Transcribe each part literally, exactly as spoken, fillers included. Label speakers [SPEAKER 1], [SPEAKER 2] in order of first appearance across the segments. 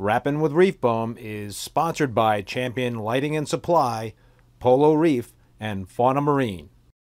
[SPEAKER 1] Rappin' with Reef Bum is sponsored by Champion Lighting and Supply, Polo Reef, and Fauna Marine.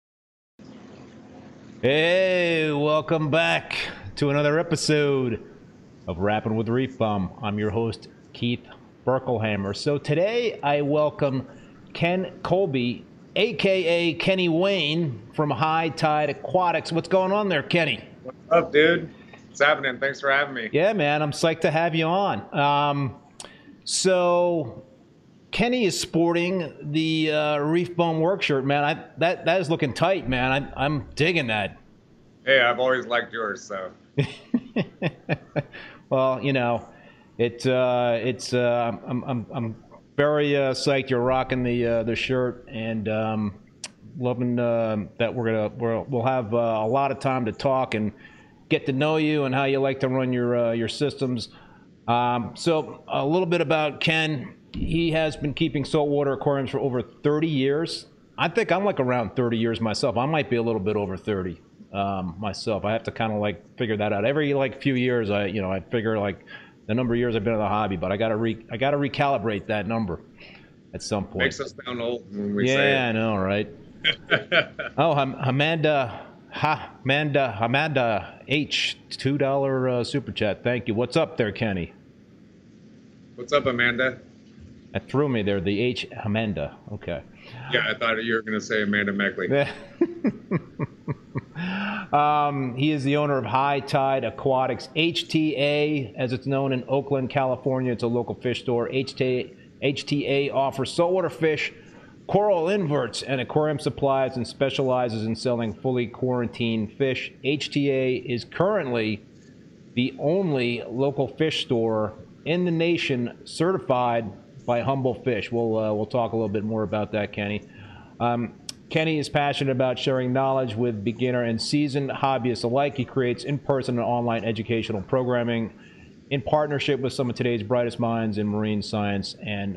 [SPEAKER 1] Hey, welcome back to another episode of Rappin' with Reef Bum. I'm your host, Keith Berkelhammer. So today I welcome Ken Colby, aka Kenny Wayne from High Tide Aquatics. What's going on there, Kenny?
[SPEAKER 2] What's up, dude? What's happening? Thanks for having me.
[SPEAKER 1] Yeah, man, I'm psyched to have you on. Um, so Kenny is sporting the uh, Reef Bum work shirt, man. I, that that is looking tight, man. I, I'm digging that.
[SPEAKER 2] Hey, I've always liked yours, so.
[SPEAKER 1] Well, you know, it uh, it's uh, I'm I'm I'm very uh, psyched you're rocking the uh, the shirt, and um, loving uh, that we're gonna we're, we'll have uh, a lot of time to talk and get to know you and how you like to run your uh, your systems. Um, so a little bit about Ken. He has been keeping saltwater aquariums for over thirty years. I think I'm like around thirty years myself. I might be a little bit over thirty um, myself. I have to kind of like figure that out. Every like few years, I you know I figure like the number of years I've been in the hobby, but I gotta re I gotta recalibrate that number at some point.
[SPEAKER 2] Makes us sound old when we
[SPEAKER 1] yeah,
[SPEAKER 2] say it.
[SPEAKER 1] Yeah, I know, right? Oh, Am- Amanda. Ha, Amanda, Amanda H, two dollar uh, super chat. Thank you. What's up there, Kenny?
[SPEAKER 2] What's up, Amanda?
[SPEAKER 1] That threw me there. The H, Amanda. Okay.
[SPEAKER 2] Yeah, I thought you were going to say Amanda Meckley.
[SPEAKER 1] um, he is the owner of High Tide Aquatics, H T A, as it's known in Oakland, California. It's a local fish store. H T A, H T A offers saltwater fish, coral inverts, and aquarium supplies, and specializes in selling fully quarantined fish. H T A is currently the only local fish store in the nation certified by Humble Fish. We'll uh, we'll talk a little bit more about that, Kenny. Um, Kenny is passionate about sharing knowledge with beginner and seasoned hobbyists alike. He creates in-person and online educational programming in partnership with some of today's brightest minds in marine science and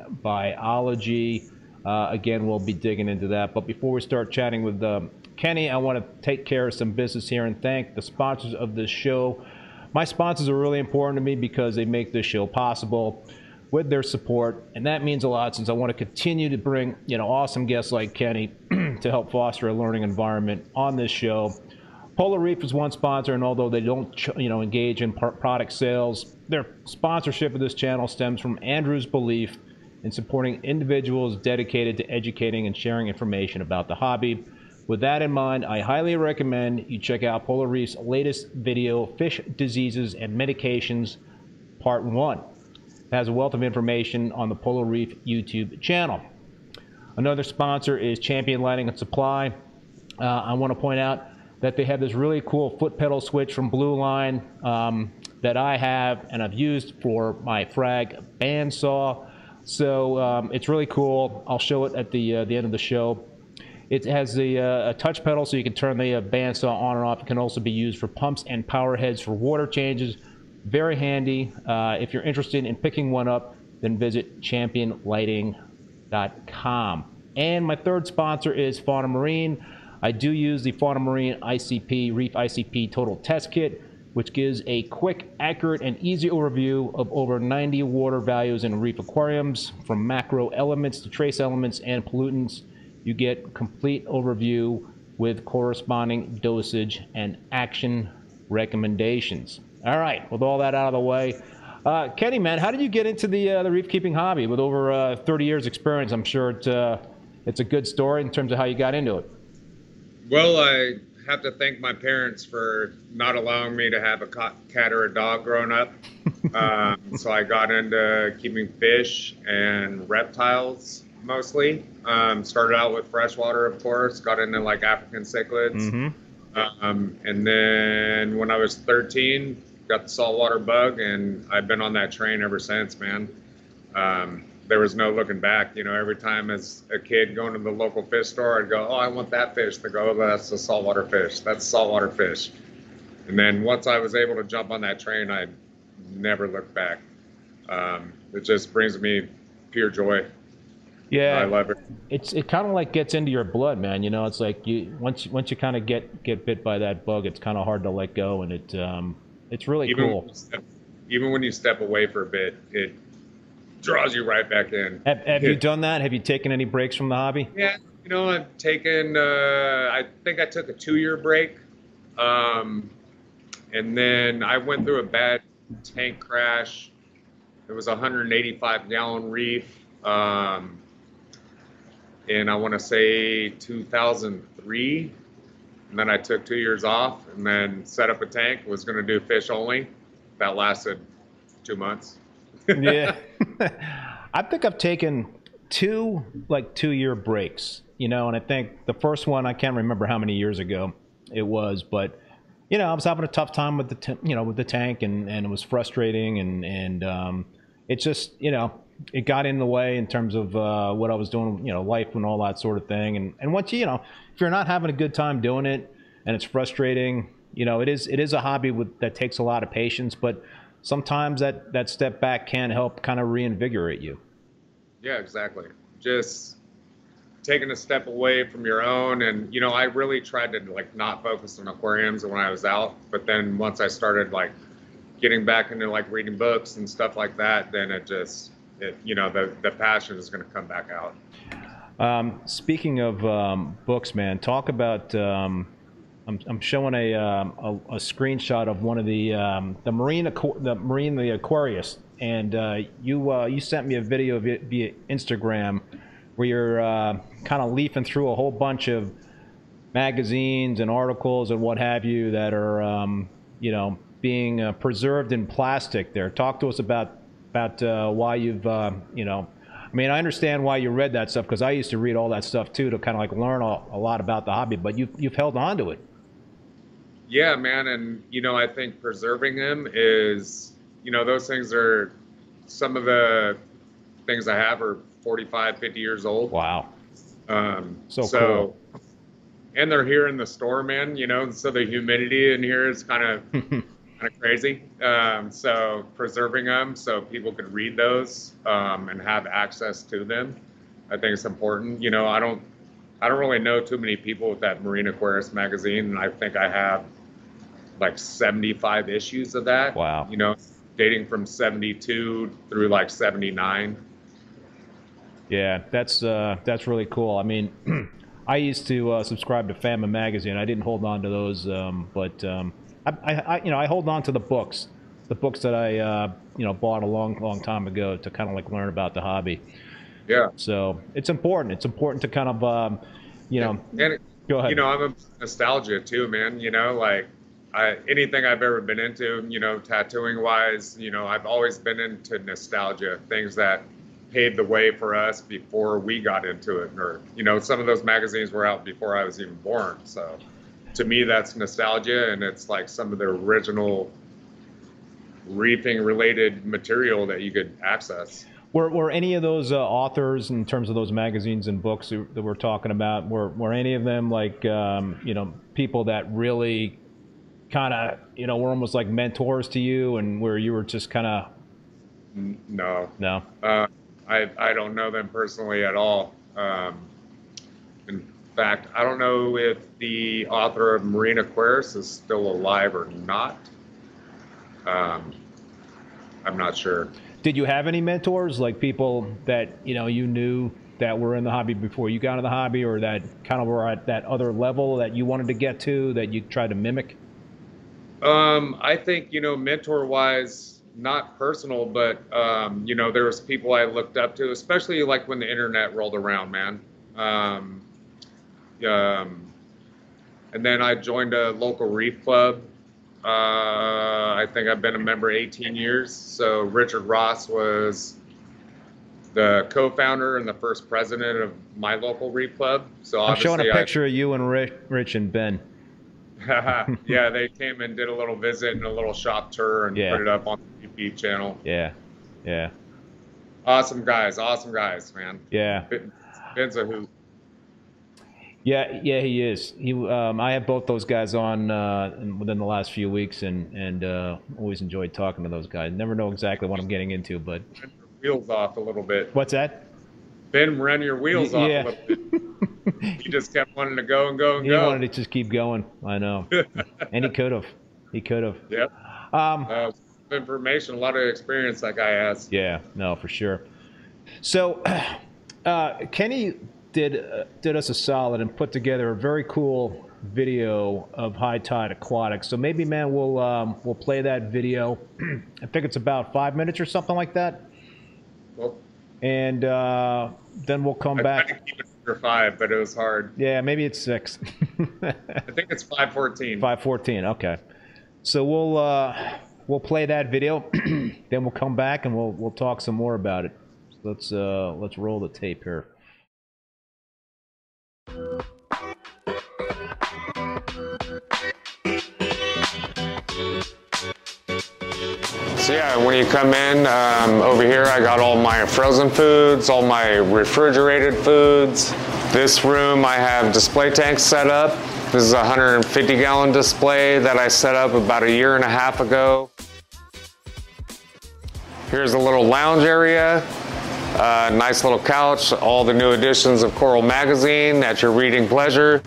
[SPEAKER 1] biology. Uh, again, we'll be digging into that. But before we start chatting with uh, Kenny, I want to take care of some business here and thank the sponsors of this show. My sponsors are really important to me because they make this show possible with their support, and that means a lot since I want to continue to bring you know awesome guests like Kenny to help foster a learning environment on this show. Polo Reef is one sponsor, and although they don't you know engage in product sales, their sponsorship of this channel stems from Andrew's belief in supporting individuals dedicated to educating and sharing information about the hobby. With that in mind, I highly recommend you check out Polo Reef's latest video, Fish Diseases and Medications, Part one. It has a wealth of information on the Polo Reef YouTube channel. Another sponsor is Champion Lighting and Supply. Uh, I want to point out that they have this really cool foot pedal switch from Blue Line um, that I have and I've used for my frag bandsaw. So um, it's really cool. I'll show it at the uh, the end of the show. It has the, uh, a touch pedal so you can turn the uh, bandsaw on and off. It can also be used for pumps and power heads for water changes. Very handy. Uh, if you're interested in picking one up, then visit champion lighting dot com. And my third sponsor is Fauna Marine. I do use the Fauna Marine I C P, Reef I C P Total Test Kit, which gives a quick, accurate, and easy overview of over ninety water values in reef aquariums, from macro elements to trace elements and pollutants. You get complete overview with corresponding dosage and action recommendations. All right, with all that out of the way, uh, Kenny, man, how did you get into the uh, the reef keeping hobby? With over uh, thirty years experience, I'm sure it, uh, it's a good story in terms of how you got into it.
[SPEAKER 2] Well, I have to thank my parents for not allowing me to have a cat or a dog growing up. um, so I got into keeping fish and reptiles mostly. Um, started out with freshwater, of course, got into like African cichlids. Mm-hmm. um, and then when I was thirteen, got the saltwater bug, and I've been on that train ever since, man. Um, there was no looking back. You know, every time as a kid going to the local fish store, I'd go, oh, I want that fish. They go, oh, that's a saltwater fish. That's saltwater fish. And then once I was able to jump on that train, I never looked back. Um, it just brings me pure joy.
[SPEAKER 1] Yeah,
[SPEAKER 2] I love it.
[SPEAKER 1] It's it kind of like gets into your blood, man. You know, it's like you once once you kind of get get bit by that bug, it's kind of hard to let go, and it um it's really
[SPEAKER 2] even
[SPEAKER 1] cool.
[SPEAKER 2] When step, even when you step away for a bit, it draws you right back in.
[SPEAKER 1] Have, have you done that? Have you taken any breaks from the hobby?
[SPEAKER 2] Yeah, you know, I've taken, uh, I think I took a two-year break. Um, and then I went through a bad tank crash. It was a one hundred eighty-five gallon reef. Um, in, I want to say, two thousand three. And then I took two years off and then set up a tank, was going to do fish only. That lasted two months.
[SPEAKER 1] Yeah. I think I've taken two, like, two-year breaks, you know, and I think the first one, I can't remember how many years ago it was, but, you know, I was having a tough time with the, t- you know, with the tank, and, and it was frustrating, and, and um, it just, you know, it got in the way in terms of uh, what I was doing, you know, life and all that sort of thing. And, and once you, you know, if you're not having a good time doing it and it's frustrating, you know, it is, it is a hobby with, that takes a lot of patience, but sometimes that, that step back can help kind of reinvigorate you.
[SPEAKER 2] Yeah, exactly. Just taking a step away from your own. And, you know, I really tried to like not focus on aquariums when I was out. But then once I started like getting back into like reading books and stuff like that, then it just, it, you know, the, the passion is going to come back out.
[SPEAKER 1] Um, speaking of um, books, man, talk about, um, I'm, I'm showing a, um, a, a screenshot of one of the, um, the Marine, Aqu- the Marine, the Aquarius. And uh, you, uh, you sent me a video via, via Instagram where you're uh, kind of leafing through a whole bunch of magazines and articles and what have you that are, um, you know, being uh, preserved in plastic there. Talk to us about, about uh, why you've, uh, you know, I mean, I understand why you read that stuff, because I used to read all that stuff too to kind of like learn a, a lot about the hobby, but you've, you've held on to it.
[SPEAKER 2] Yeah, man. And, you know, I think preserving them is, you know, those things are, some of the things I have are forty-five, fifty years old.
[SPEAKER 1] Wow.
[SPEAKER 2] Um,
[SPEAKER 1] so,
[SPEAKER 2] so
[SPEAKER 1] cool.
[SPEAKER 2] And they're here in the store, man, you know, so the humidity in here is kind of kind of crazy. Um, so preserving them so people could read those um, and have access to them, I think it's important. You know, I don't, I don't really know too many people with that Marine Aquarius magazine, and I think I have like seventy-five issues of that.
[SPEAKER 1] Wow.
[SPEAKER 2] You know, dating from seventy-two through like seventy-nine.
[SPEAKER 1] Yeah, that's uh, that's really cool. I mean, I used to uh, subscribe to Famine magazine. I didn't hold on to those, um, but um, I, I, I, you know, I hold on to the books, the books that I, uh, you know, bought a long, long time ago to kind of like learn about the hobby.
[SPEAKER 2] Yeah.
[SPEAKER 1] So it's important. It's important to kind of, um, you know,
[SPEAKER 2] and, and it,
[SPEAKER 1] go ahead.
[SPEAKER 2] You know, I'm a nostalgia too, man. You know, like I, anything I've ever been into, you know, tattooing wise, you know, I've always been into nostalgia, things that paved the way for us before we got into it. Or, you know, some of those magazines were out before I was even born. So to me, that's nostalgia, and it's like some of the original reefing related material that you could access.
[SPEAKER 1] Were, were any of those uh, authors, in terms of those magazines and books that we're talking about, were, were any of them like, um, you know, people that really kind of, you know, were almost like mentors to you, and where you were just kind of...
[SPEAKER 2] No.
[SPEAKER 1] No?
[SPEAKER 2] Uh, I, I don't know them personally at all. Um, in fact, I don't know if the author of Marine Aquarius is still alive or not. Um, I'm not sure.
[SPEAKER 1] Did you have any mentors, like people that, you know, you knew that were in the hobby before you got into the hobby, or that kind of were at that other level that you wanted to get to, that you tried to mimic?
[SPEAKER 2] Um, I think, you know, mentor-wise, not personal, but, um, you know, there was people I looked up to, especially like when the internet rolled around, man. Um, um, and then I joined a local reef club. Uh, I think I've been a member eighteen years. So Richard Ross was the co-founder and the first president of my local reef club. So
[SPEAKER 1] I'm showing a picture
[SPEAKER 2] I,
[SPEAKER 1] of you and Rich, Rich and Ben.
[SPEAKER 2] Yeah, they came and did a little visit and a little shop tour and
[SPEAKER 1] yeah.
[SPEAKER 2] put it up on the YouTube channel.
[SPEAKER 1] Yeah, yeah.
[SPEAKER 2] Awesome guys, awesome guys, man.
[SPEAKER 1] Yeah.
[SPEAKER 2] Ben's a hoot.
[SPEAKER 1] Yeah, yeah, he is. He, um, I have both those guys on uh, within the last few weeks, and and uh, always enjoyed talking to those guys. Never know exactly what I'm getting into, but
[SPEAKER 2] Run your wheels off a little bit.
[SPEAKER 1] What's that?
[SPEAKER 2] Ben ran your wheels
[SPEAKER 1] Y-
[SPEAKER 2] off
[SPEAKER 1] yeah.
[SPEAKER 2] a little bit. He just kept wanting to go and go and
[SPEAKER 1] he
[SPEAKER 2] go.
[SPEAKER 1] He wanted to just keep going. I know, and he could have. He could have.
[SPEAKER 2] Yep.
[SPEAKER 1] Um,
[SPEAKER 2] uh, information, a lot of experience that guy has.
[SPEAKER 1] Yeah, no, for sure. So, uh, Kenny did uh, did us a solid and put together a very cool video of High Tide Aquatics. So maybe, man, we'll um, we'll play that video. I think it's about five minutes or something like that.
[SPEAKER 2] Well,
[SPEAKER 1] and uh, then we'll come
[SPEAKER 2] I
[SPEAKER 1] back.
[SPEAKER 2] tried to keep it under five, but it was hard.
[SPEAKER 1] Yeah, maybe it's six.
[SPEAKER 2] I think it's five fourteen.
[SPEAKER 1] five fourteen. Okay. So we'll uh, we'll play that video. Then we'll come back and we'll we'll talk some more about it. So let's uh, let's roll the tape here.
[SPEAKER 2] So yeah, when you come in, um, over here I got all my frozen foods, all my refrigerated foods. This room I have display tanks set up. This is a one hundred fifty gallon display that I set up about a year and a half ago. Here's a little lounge area, uh, nice little couch, all the new editions of Coral Magazine at your reading pleasure.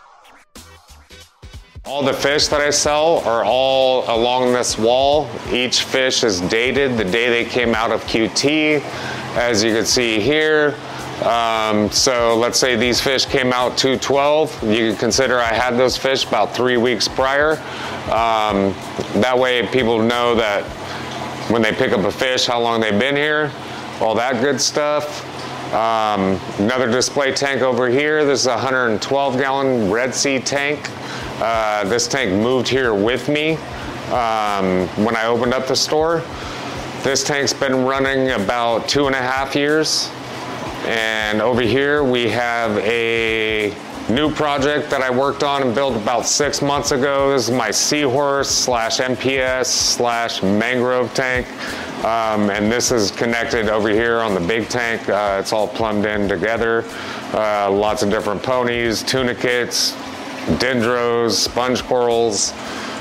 [SPEAKER 2] All the fish that I sell are all along this wall. Each fish is dated the day they came out of Q T, as you can see here. Um, so let's say these fish came out two twelve. You can consider I had those fish about three weeks prior. Um, that way people know that when they pick up a fish, how long they've been here, all that good stuff. Um, another display tank over here. This is a one hundred twelve gallon Red Sea tank. Uh, this tank moved here with me um, when I opened up the store. This tank's been running about two and a half years. And over here we have a new project that I worked on and built about six months ago. This is my Seahorse slash M P S slash mangrove tank. Um, and this is connected over here on the big tank. Uh, it's all plumbed in together. Uh, lots of different ponies, tunicates, dendros, sponge corals.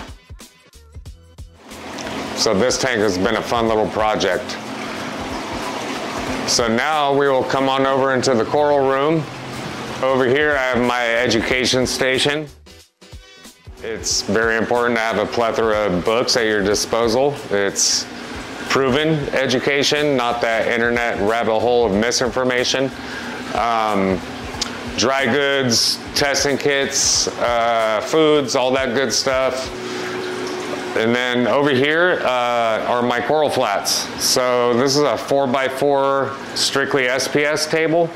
[SPEAKER 2] So this tank has been a fun little project. So now we will come on over into the coral room. Over here I have my education station. It's very important to have a plethora of books at your disposal. It's proven education, not that internet rabbit hole of misinformation. Um, dry goods, testing kits, uh, foods, all that good stuff. And then over here uh, are my coral flats. So this is a four by four strictly S P S table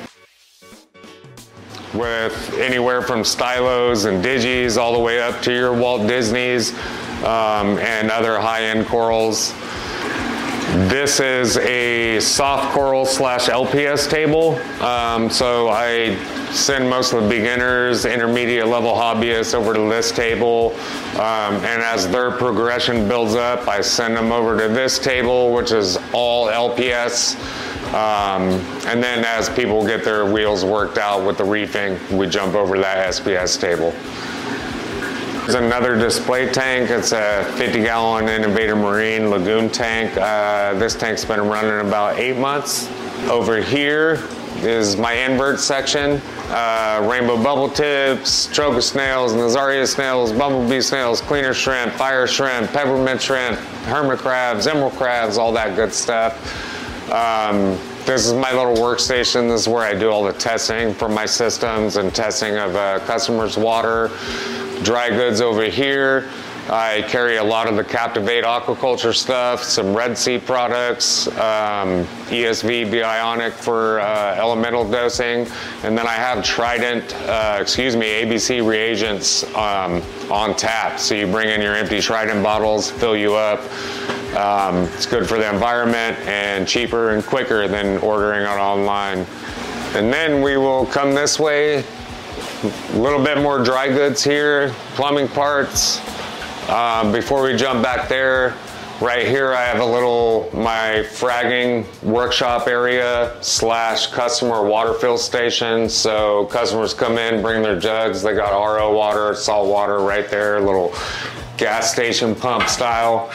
[SPEAKER 2] with anywhere from stylos and digis all the way up to your Walt Disneys um, and other high-end corals. This is a soft coral slash L P S table. Um, so I send most of the beginners, intermediate level hobbyists over to this table. Um, and as their progression builds up, I send them over to this table, which is all L P S. Um, and then as people get their wheels worked out with the reefing, we jump over to that S P S table. There's another display tank. It's a fifty gallon Innovator Marine Lagoon tank. Uh, this tank's been running about eight months. Over here is my invert section. Uh, rainbow bubble tips, trochus snails, Nazaria snails, bumblebee snails, cleaner shrimp, fire shrimp, peppermint shrimp, hermit crabs, emerald crabs, all that good stuff. Um, this is my little workstation. This is where I do all the testing for my systems and testing of uh, customers' water. Dry goods over here. I carry a lot of the Captivate aquaculture stuff, some Red Sea products, um, E S V Bionic for uh, elemental dosing, and then I have Trident, uh, excuse me, A B C reagents um, on tap. So you bring in your empty Trident bottles, fill you up. Um, it's good for the environment and cheaper and quicker than ordering it online. And then we will come this way. A little bit more dry goods here, plumbing parts. Um, before we jump back there, right here I have a little, my fragging workshop area slash customer water fill station. So customers come in, bring their jugs. They got R O water, salt water right there, a little gas station pump style.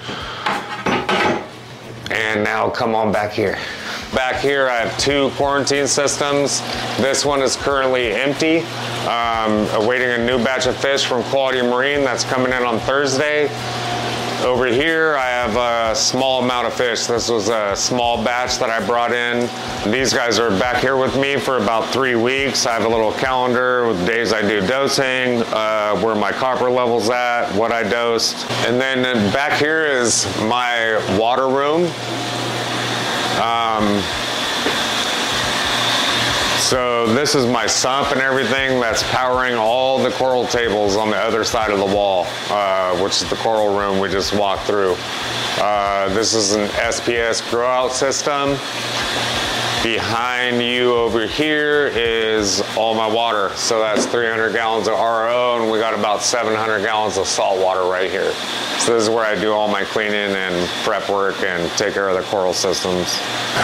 [SPEAKER 2] And now come on back here. Back here I have two quarantine systems. This one is currently empty, um, awaiting a new batch of fish from Quality Marine that's coming in on Thursday. over here, I have a small amount of fish. This was a small batch that I brought in. These guys are back here with me for about three weeks. I have a little calendar with days I do dosing, uh, where my copper level's at, what I dosed. And then back here is my water room. Um, So this is my sump and everything that's powering all the coral tables on the other side of the wall, uh, which is the coral room we just walked through. Uh, this is an S P S grow out system. Behind you over here is all my water. So that's three hundred gallons of R O, and we got about seven hundred gallons of salt water right here. So this is where I do all my cleaning and prep work and take care of the coral systems.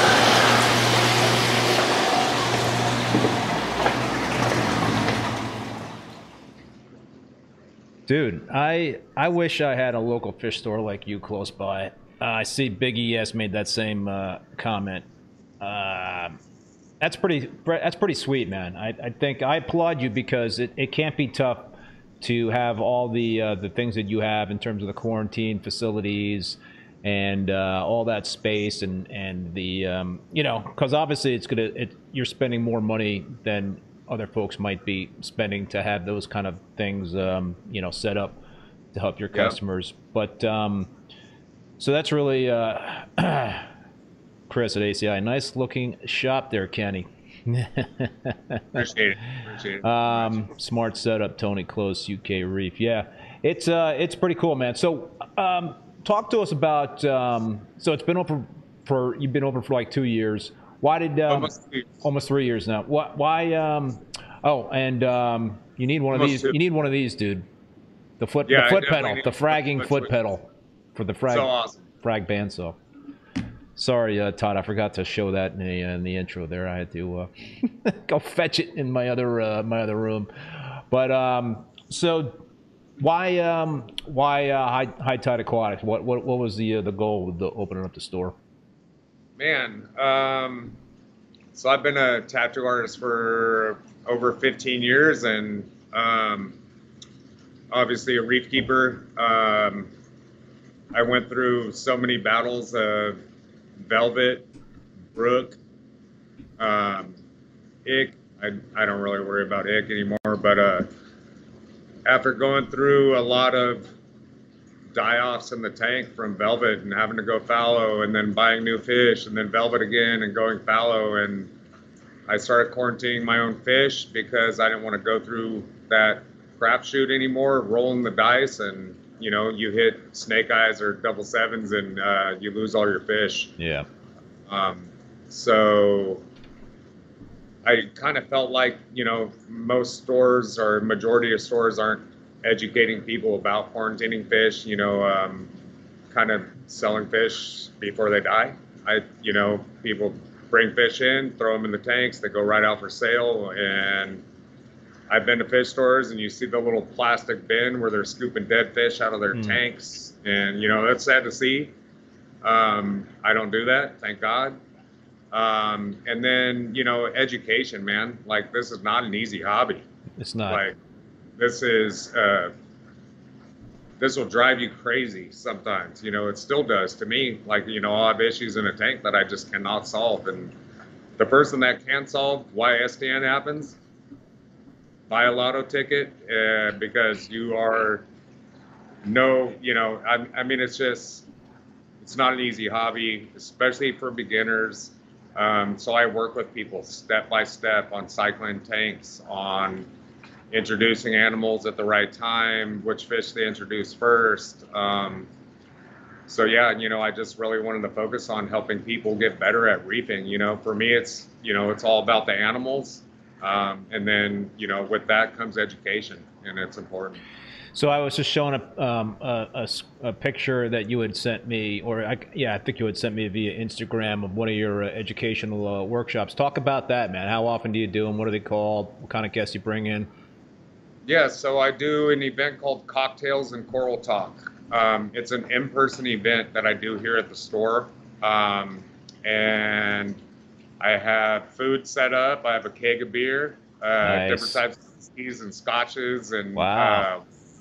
[SPEAKER 1] Dude, I I wish I had a local fish store like you close by. Uh, I see Big E S made that same uh, comment. Uh, that's pretty that's pretty sweet, man. I, I think I applaud you because it, it can't be tough to have all the uh, the things that you have in terms of the quarantine facilities and uh, all that space and and the um, you know, because obviously it's gonna it, you're spending more money than other folks might be spending to have those kind of things, um, you know, set up to help your customers. Yep. But um, so that's really uh, Chris at A C I. Nice looking shop there, Kenny.
[SPEAKER 2] Appreciate it. Appreciate it.
[SPEAKER 1] Um, smart setup, Tony Close, U K Reef. Yeah, it's uh, it's pretty cool, man. So um, talk to us about. Um, so it's been over for you've been over for like two years. Why did um, almost, three almost three years now? Why? why um, oh, and um, you need one of almost these. Two. You need one of these, dude. The foot, yeah, the foot pedal, the fragging foot, foot pedal for the frag,
[SPEAKER 2] so awesome.
[SPEAKER 1] frag bandsaw. Sorry, uh, Todd, I forgot to show that in the in the intro there. I had to uh, go fetch it in my other uh, my other room. But um, so why um, why uh, high high tide aquatics? What what what was the uh, the goal with the opening up the store?
[SPEAKER 2] Man, um, so I've been a tattoo artist for over fifteen years, and um, obviously a reef keeper. Um, I went through so many battles of velvet, brook, um, ick. I, I don't really worry about ick anymore, but uh, after going through a lot of die-offs in the tank from velvet and having to go fallow and then buying new fish and then velvet again and going fallow, and I started quarantining my own fish because I didn't want to go through that crapshoot anymore, rolling the dice, and you know, you hit snake eyes or double sevens and uh, you lose all your fish.
[SPEAKER 1] Yeah.
[SPEAKER 2] Um, so I kind of felt like, you know, most stores or majority of stores aren't educating people about quarantining fish, you know, um, kind of selling fish before they die. I, you know, people bring fish in, throw them in the tanks, they go right out for sale. And I've been to fish stores and you see the little plastic bin where they're scooping dead fish out of their mm. tanks. And, you know, that's sad to see. Um, I don't do that, thank God. Um, and then, you know, education, man, like this is not an easy hobby.
[SPEAKER 1] It's not.
[SPEAKER 2] Like, This is, uh, this will drive you crazy sometimes. You know, it still does to me. Like, you know, I'll have issues in a tank that I just cannot solve. And the person that can solve why S D N happens, buy a lotto ticket uh, because you are no, you know, I, I mean, it's just, it's not an easy hobby, especially for beginners. Um, so I work with people step by step on cycling tanks, on introducing animals at the right time, which fish they introduce first. Um, so yeah, you know, I just really wanted to focus on helping people get better at reefing. You know, for me, it's, you know, it's all about the animals. Um, and then, you know, with that comes education, and it's important.
[SPEAKER 1] So I was just showing a, um, a, a, a picture that you had sent me, or I, yeah, I think you had sent me via Instagram of one of your uh, educational uh, workshops. Talk about that, man. How often do you do them? What are they called? What kind of guests you bring in?
[SPEAKER 2] Yeah, so I do an event called Cocktails and Coral Talk. Um, it's an in-person event that I do here at the store. Um, and I have food set up. I have a keg of beer, uh,
[SPEAKER 1] nice.
[SPEAKER 2] different types of whiskeys and scotches. And
[SPEAKER 1] wow.
[SPEAKER 2] uh,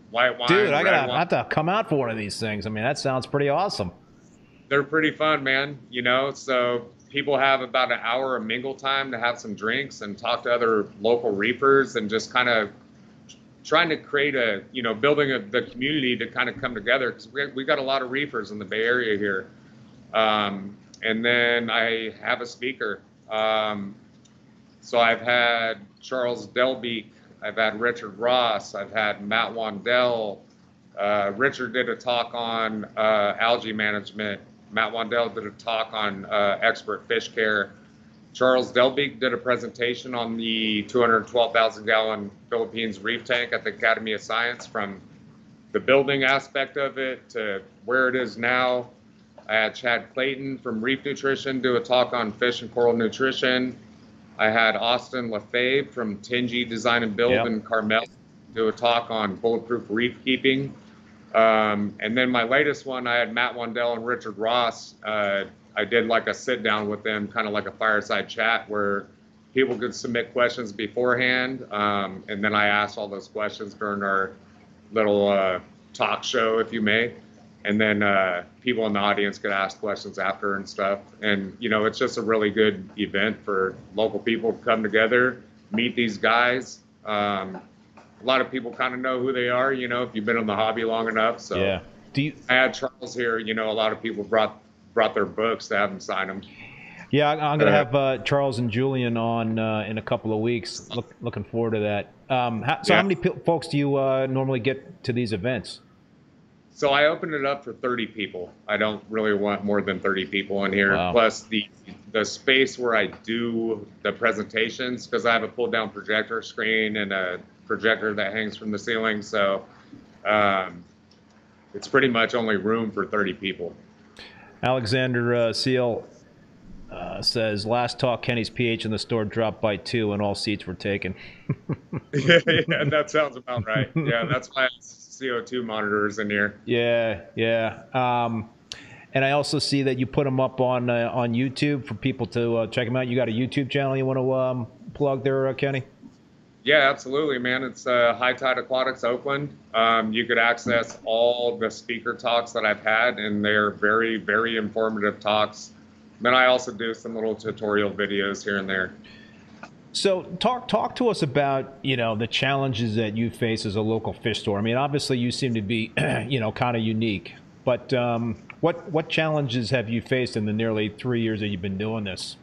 [SPEAKER 2] white wine,
[SPEAKER 1] Dude, I
[SPEAKER 2] red
[SPEAKER 1] gotta I
[SPEAKER 2] wine.
[SPEAKER 1] have to come out for one of these things. I mean, that sounds pretty awesome.
[SPEAKER 2] They're pretty fun, man. You know, so people have about an hour of mingle time to have some drinks and talk to other local reefers and just kind of trying to create a, you know, building a, the community to kind of come together because we, we got a lot of reefers in the Bay Area here. Um, and then I have a speaker. Um, so I've had Charles Delbeek, I've had Richard Ross, I've had Matt Wandell. Uh, Richard did a talk on uh, algae management. Matt Wandell did a talk on uh, expert fish care. Charles Delbeek did a presentation on the two hundred twelve thousand gallon Philippines reef tank at the Academy of Science, from the building aspect of it to where it is now. I had Chad Clayton from Reef Nutrition do a talk on fish and coral nutrition. I had Austin Lefebvre from Tingy Design and Build
[SPEAKER 1] Yep.
[SPEAKER 2] in Carmel do a talk on bulletproof reef keeping. Um, and then my latest one, I had Matt Wandell and Richard Ross. Uh, I did like a sit down with them, kind of like a fireside chat where people could submit questions beforehand. Um, and then I asked all those questions during our little uh, talk show, if you may. And then uh, people in the audience could ask questions after and stuff. And, you know, it's just a really good event for local people to come together, meet these guys. Um, a lot of people kind of know who they are, you know, if you've been in the hobby long enough. So
[SPEAKER 1] Yeah. Do you?
[SPEAKER 2] I had Charles here, you know, a lot of people brought brought their books to have him sign them.
[SPEAKER 1] Yeah, I- I'm going to
[SPEAKER 2] Uh,
[SPEAKER 1] have uh, Charles and Julian on uh, in a couple of weeks. Look, looking forward to that. Um, how, so,
[SPEAKER 2] Yeah.
[SPEAKER 1] how many p- folks do you uh, normally get to these events?
[SPEAKER 2] So I opened it up for thirty people. I don't really want more than thirty people in here.
[SPEAKER 1] Wow.
[SPEAKER 2] Plus the the space where I do the presentations, because I have a pull down projector screen and a projector that hangs from the ceiling. So um, it's pretty much only room for thirty people.
[SPEAKER 1] Alexander uh, Seal uh, says, last talk, Kenny's pH in the store dropped by two and all seats were taken.
[SPEAKER 2] yeah, yeah, that sounds about right. Yeah, that's why C O two monitors in here.
[SPEAKER 1] Yeah, yeah. Um, and I also see that you put them up on uh, on YouTube for people to uh, check them out. You got a YouTube channel you want to um, plug there, uh, Kenny?
[SPEAKER 2] Yeah, absolutely, man. It's uh, High Tide Aquatics Oakland. Um, you could access all the speaker talks that I've had, and they're very, very informative talks. Then I also do some little tutorial videos here and there.
[SPEAKER 1] So talk talk to us about, you know, the challenges that you face as a local fish store. I mean, obviously you seem to be, you know, kind of unique. But um, what what challenges have you faced in the nearly three years that you've been doing this?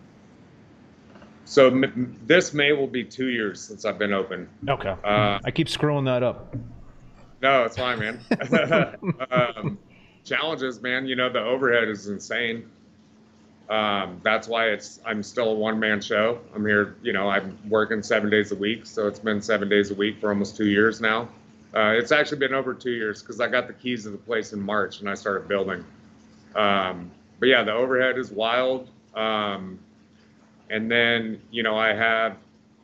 [SPEAKER 2] So m- this May will be two years since I've been open.
[SPEAKER 1] Okay.
[SPEAKER 2] Uh,
[SPEAKER 1] I keep screwing that up.
[SPEAKER 2] No, it's fine, man. um, challenges, man. You know, the overhead is insane. Um, that's why it's I'm still a one-man show. I'm here, you know, I'm working seven days a week, so it's been seven days a week for almost two years now. Uh, it's actually been over two years because I got the keys to the place in March and I started building. Um, but yeah, the overhead is wild. Um, and then, you know, I have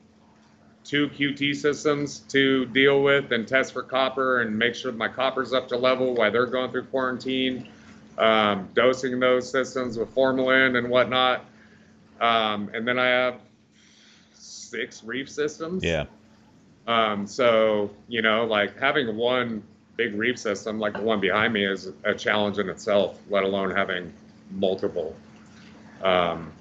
[SPEAKER 2] two Q T systems to deal with and test for copper and make sure my copper's up to level while they're going through quarantine. Um, dosing those systems with formalin and whatnot. Um, and then I have six reef systems.
[SPEAKER 1] Yeah.
[SPEAKER 2] Um, so, you know, like having one big reef system like the one behind me is a challenge in itself, let alone having multiple. Um,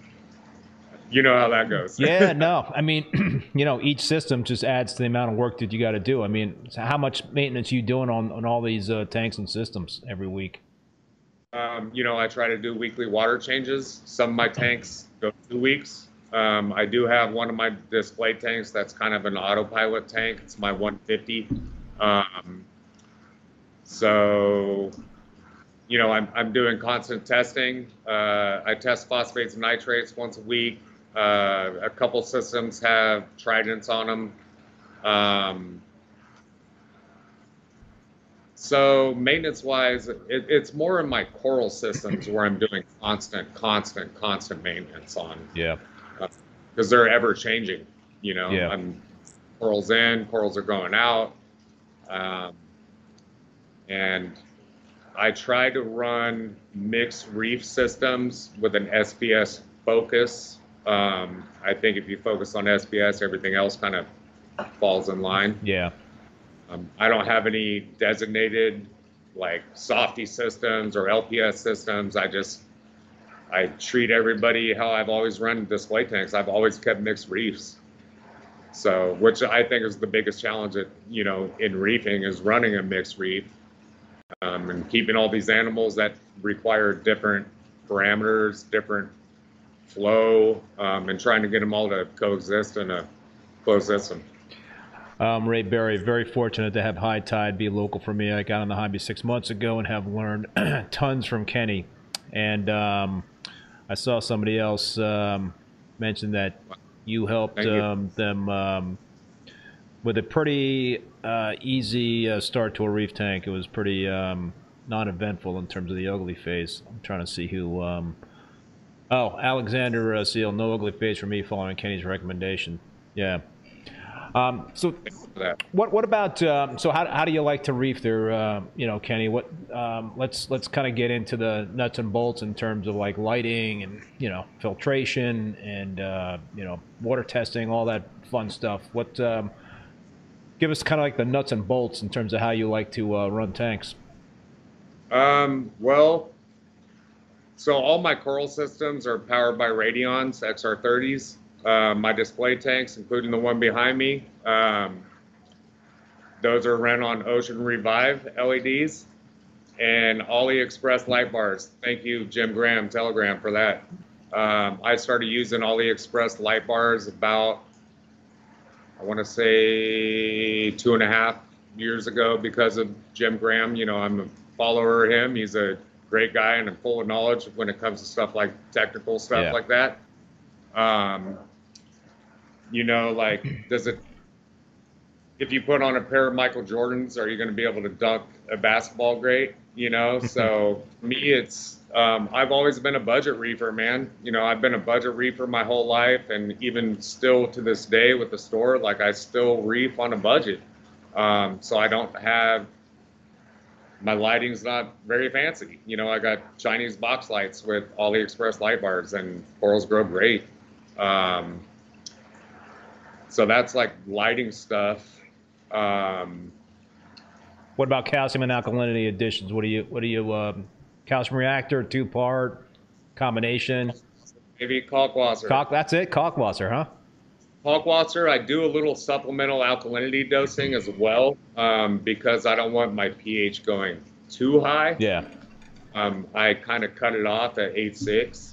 [SPEAKER 2] you know how that goes.
[SPEAKER 1] Yeah, no. I mean, you know, each system just adds to the amount of work that you got to do. I mean, so how much maintenance are you doing on, on all these uh, tanks and systems every week?
[SPEAKER 2] Um, you know, I try to do weekly water changes. Some of my tanks go two weeks. Um, I do have one of my display tanks that's kind of an autopilot tank. It's my one fifty. Um, so, you know, I'm, I'm doing constant testing. Uh, I test phosphates and nitrates once a week. Uh, a couple systems have tridents on them. Um, So maintenance-wise, it, it's more in my coral systems where I'm doing constant, constant, constant maintenance on.
[SPEAKER 1] Yeah.
[SPEAKER 2] Because uh, they're ever changing. You know,
[SPEAKER 1] Yeah.
[SPEAKER 2] I'm corals in, corals are going out, um, and I try to run mixed reef systems with an S B S focus. Um, I think if you focus on S B S, everything else kind of falls in line.
[SPEAKER 1] Yeah.
[SPEAKER 2] Um, I don't have any designated like softy systems or L P S systems. I just I treat everybody how I've always run display tanks. I've always kept mixed reefs. So, which I think is the biggest challenge that, you know, in reefing is running a mixed reef, um, and keeping all these animals that require different parameters, different flow, um, and trying to get them all to coexist in a closed system.
[SPEAKER 1] Um, Ray Berry, very fortunate to have High Tide be local for me. I got on the hobby six months ago and have learned tons from Kenny. And um, I saw somebody else um, mention that you helped
[SPEAKER 2] you.
[SPEAKER 1] um, them um, with a pretty uh, easy uh, start to a reef tank. It was pretty um, non-eventful in terms of the ugly face. I'm trying to see who. Um, oh, Alexander uh, Seal, no ugly face for me following Kenny's recommendation. Yeah. Um, so, what what about um, so how how do you like to reef there, uh, you know, Kenny? What um, let's let's kind of get into the nuts and bolts in terms of like lighting and, you know, filtration and uh, you know, water testing, all that fun stuff. What um, give us kind of like the nuts and bolts in terms of how you like to uh, run tanks.
[SPEAKER 2] Um, well, so all my coral systems are powered by Radions X R thirties. Uh, my display tanks, including the one behind me, um, those are run on Ocean Revive L E Ds and AliExpress light bars. Thank you, Jim Graham, Telegram, for that. Um, I started using AliExpress light bars about, I want to say, two and a half years ago because of Jim Graham. You know, I'm a follower of him. He's a great guy and I'm full of knowledge when it comes to stuff like technical stuff
[SPEAKER 1] Yeah.
[SPEAKER 2] like that. Um, you know, like, does it, if you put on a pair of Michael Jordans, are you going to be able to dunk a basketball great? You know, so me, it's, um, I've always been a budget reefer, man. You know, I've been a budget reefer my whole life. And even still to this day with the store, like I still reef on a budget. Um, so I don't have, my lighting's not very fancy. You know, I got Chinese box lights with AliExpress light bars and corals grow great. Um, so that's like lighting stuff. Um,
[SPEAKER 1] What about calcium and alkalinity additions? What do you what do you um, calcium reactor, two part combination?
[SPEAKER 2] maybe Kalkwasser.
[SPEAKER 1] Kalk, that's it, Kalkwasser, huh?
[SPEAKER 2] Kalkwasser, I do a little supplemental alkalinity dosing as well, um, because I don't want my pH going too high.
[SPEAKER 1] Yeah.
[SPEAKER 2] Um, I kind of cut it off at eight point six.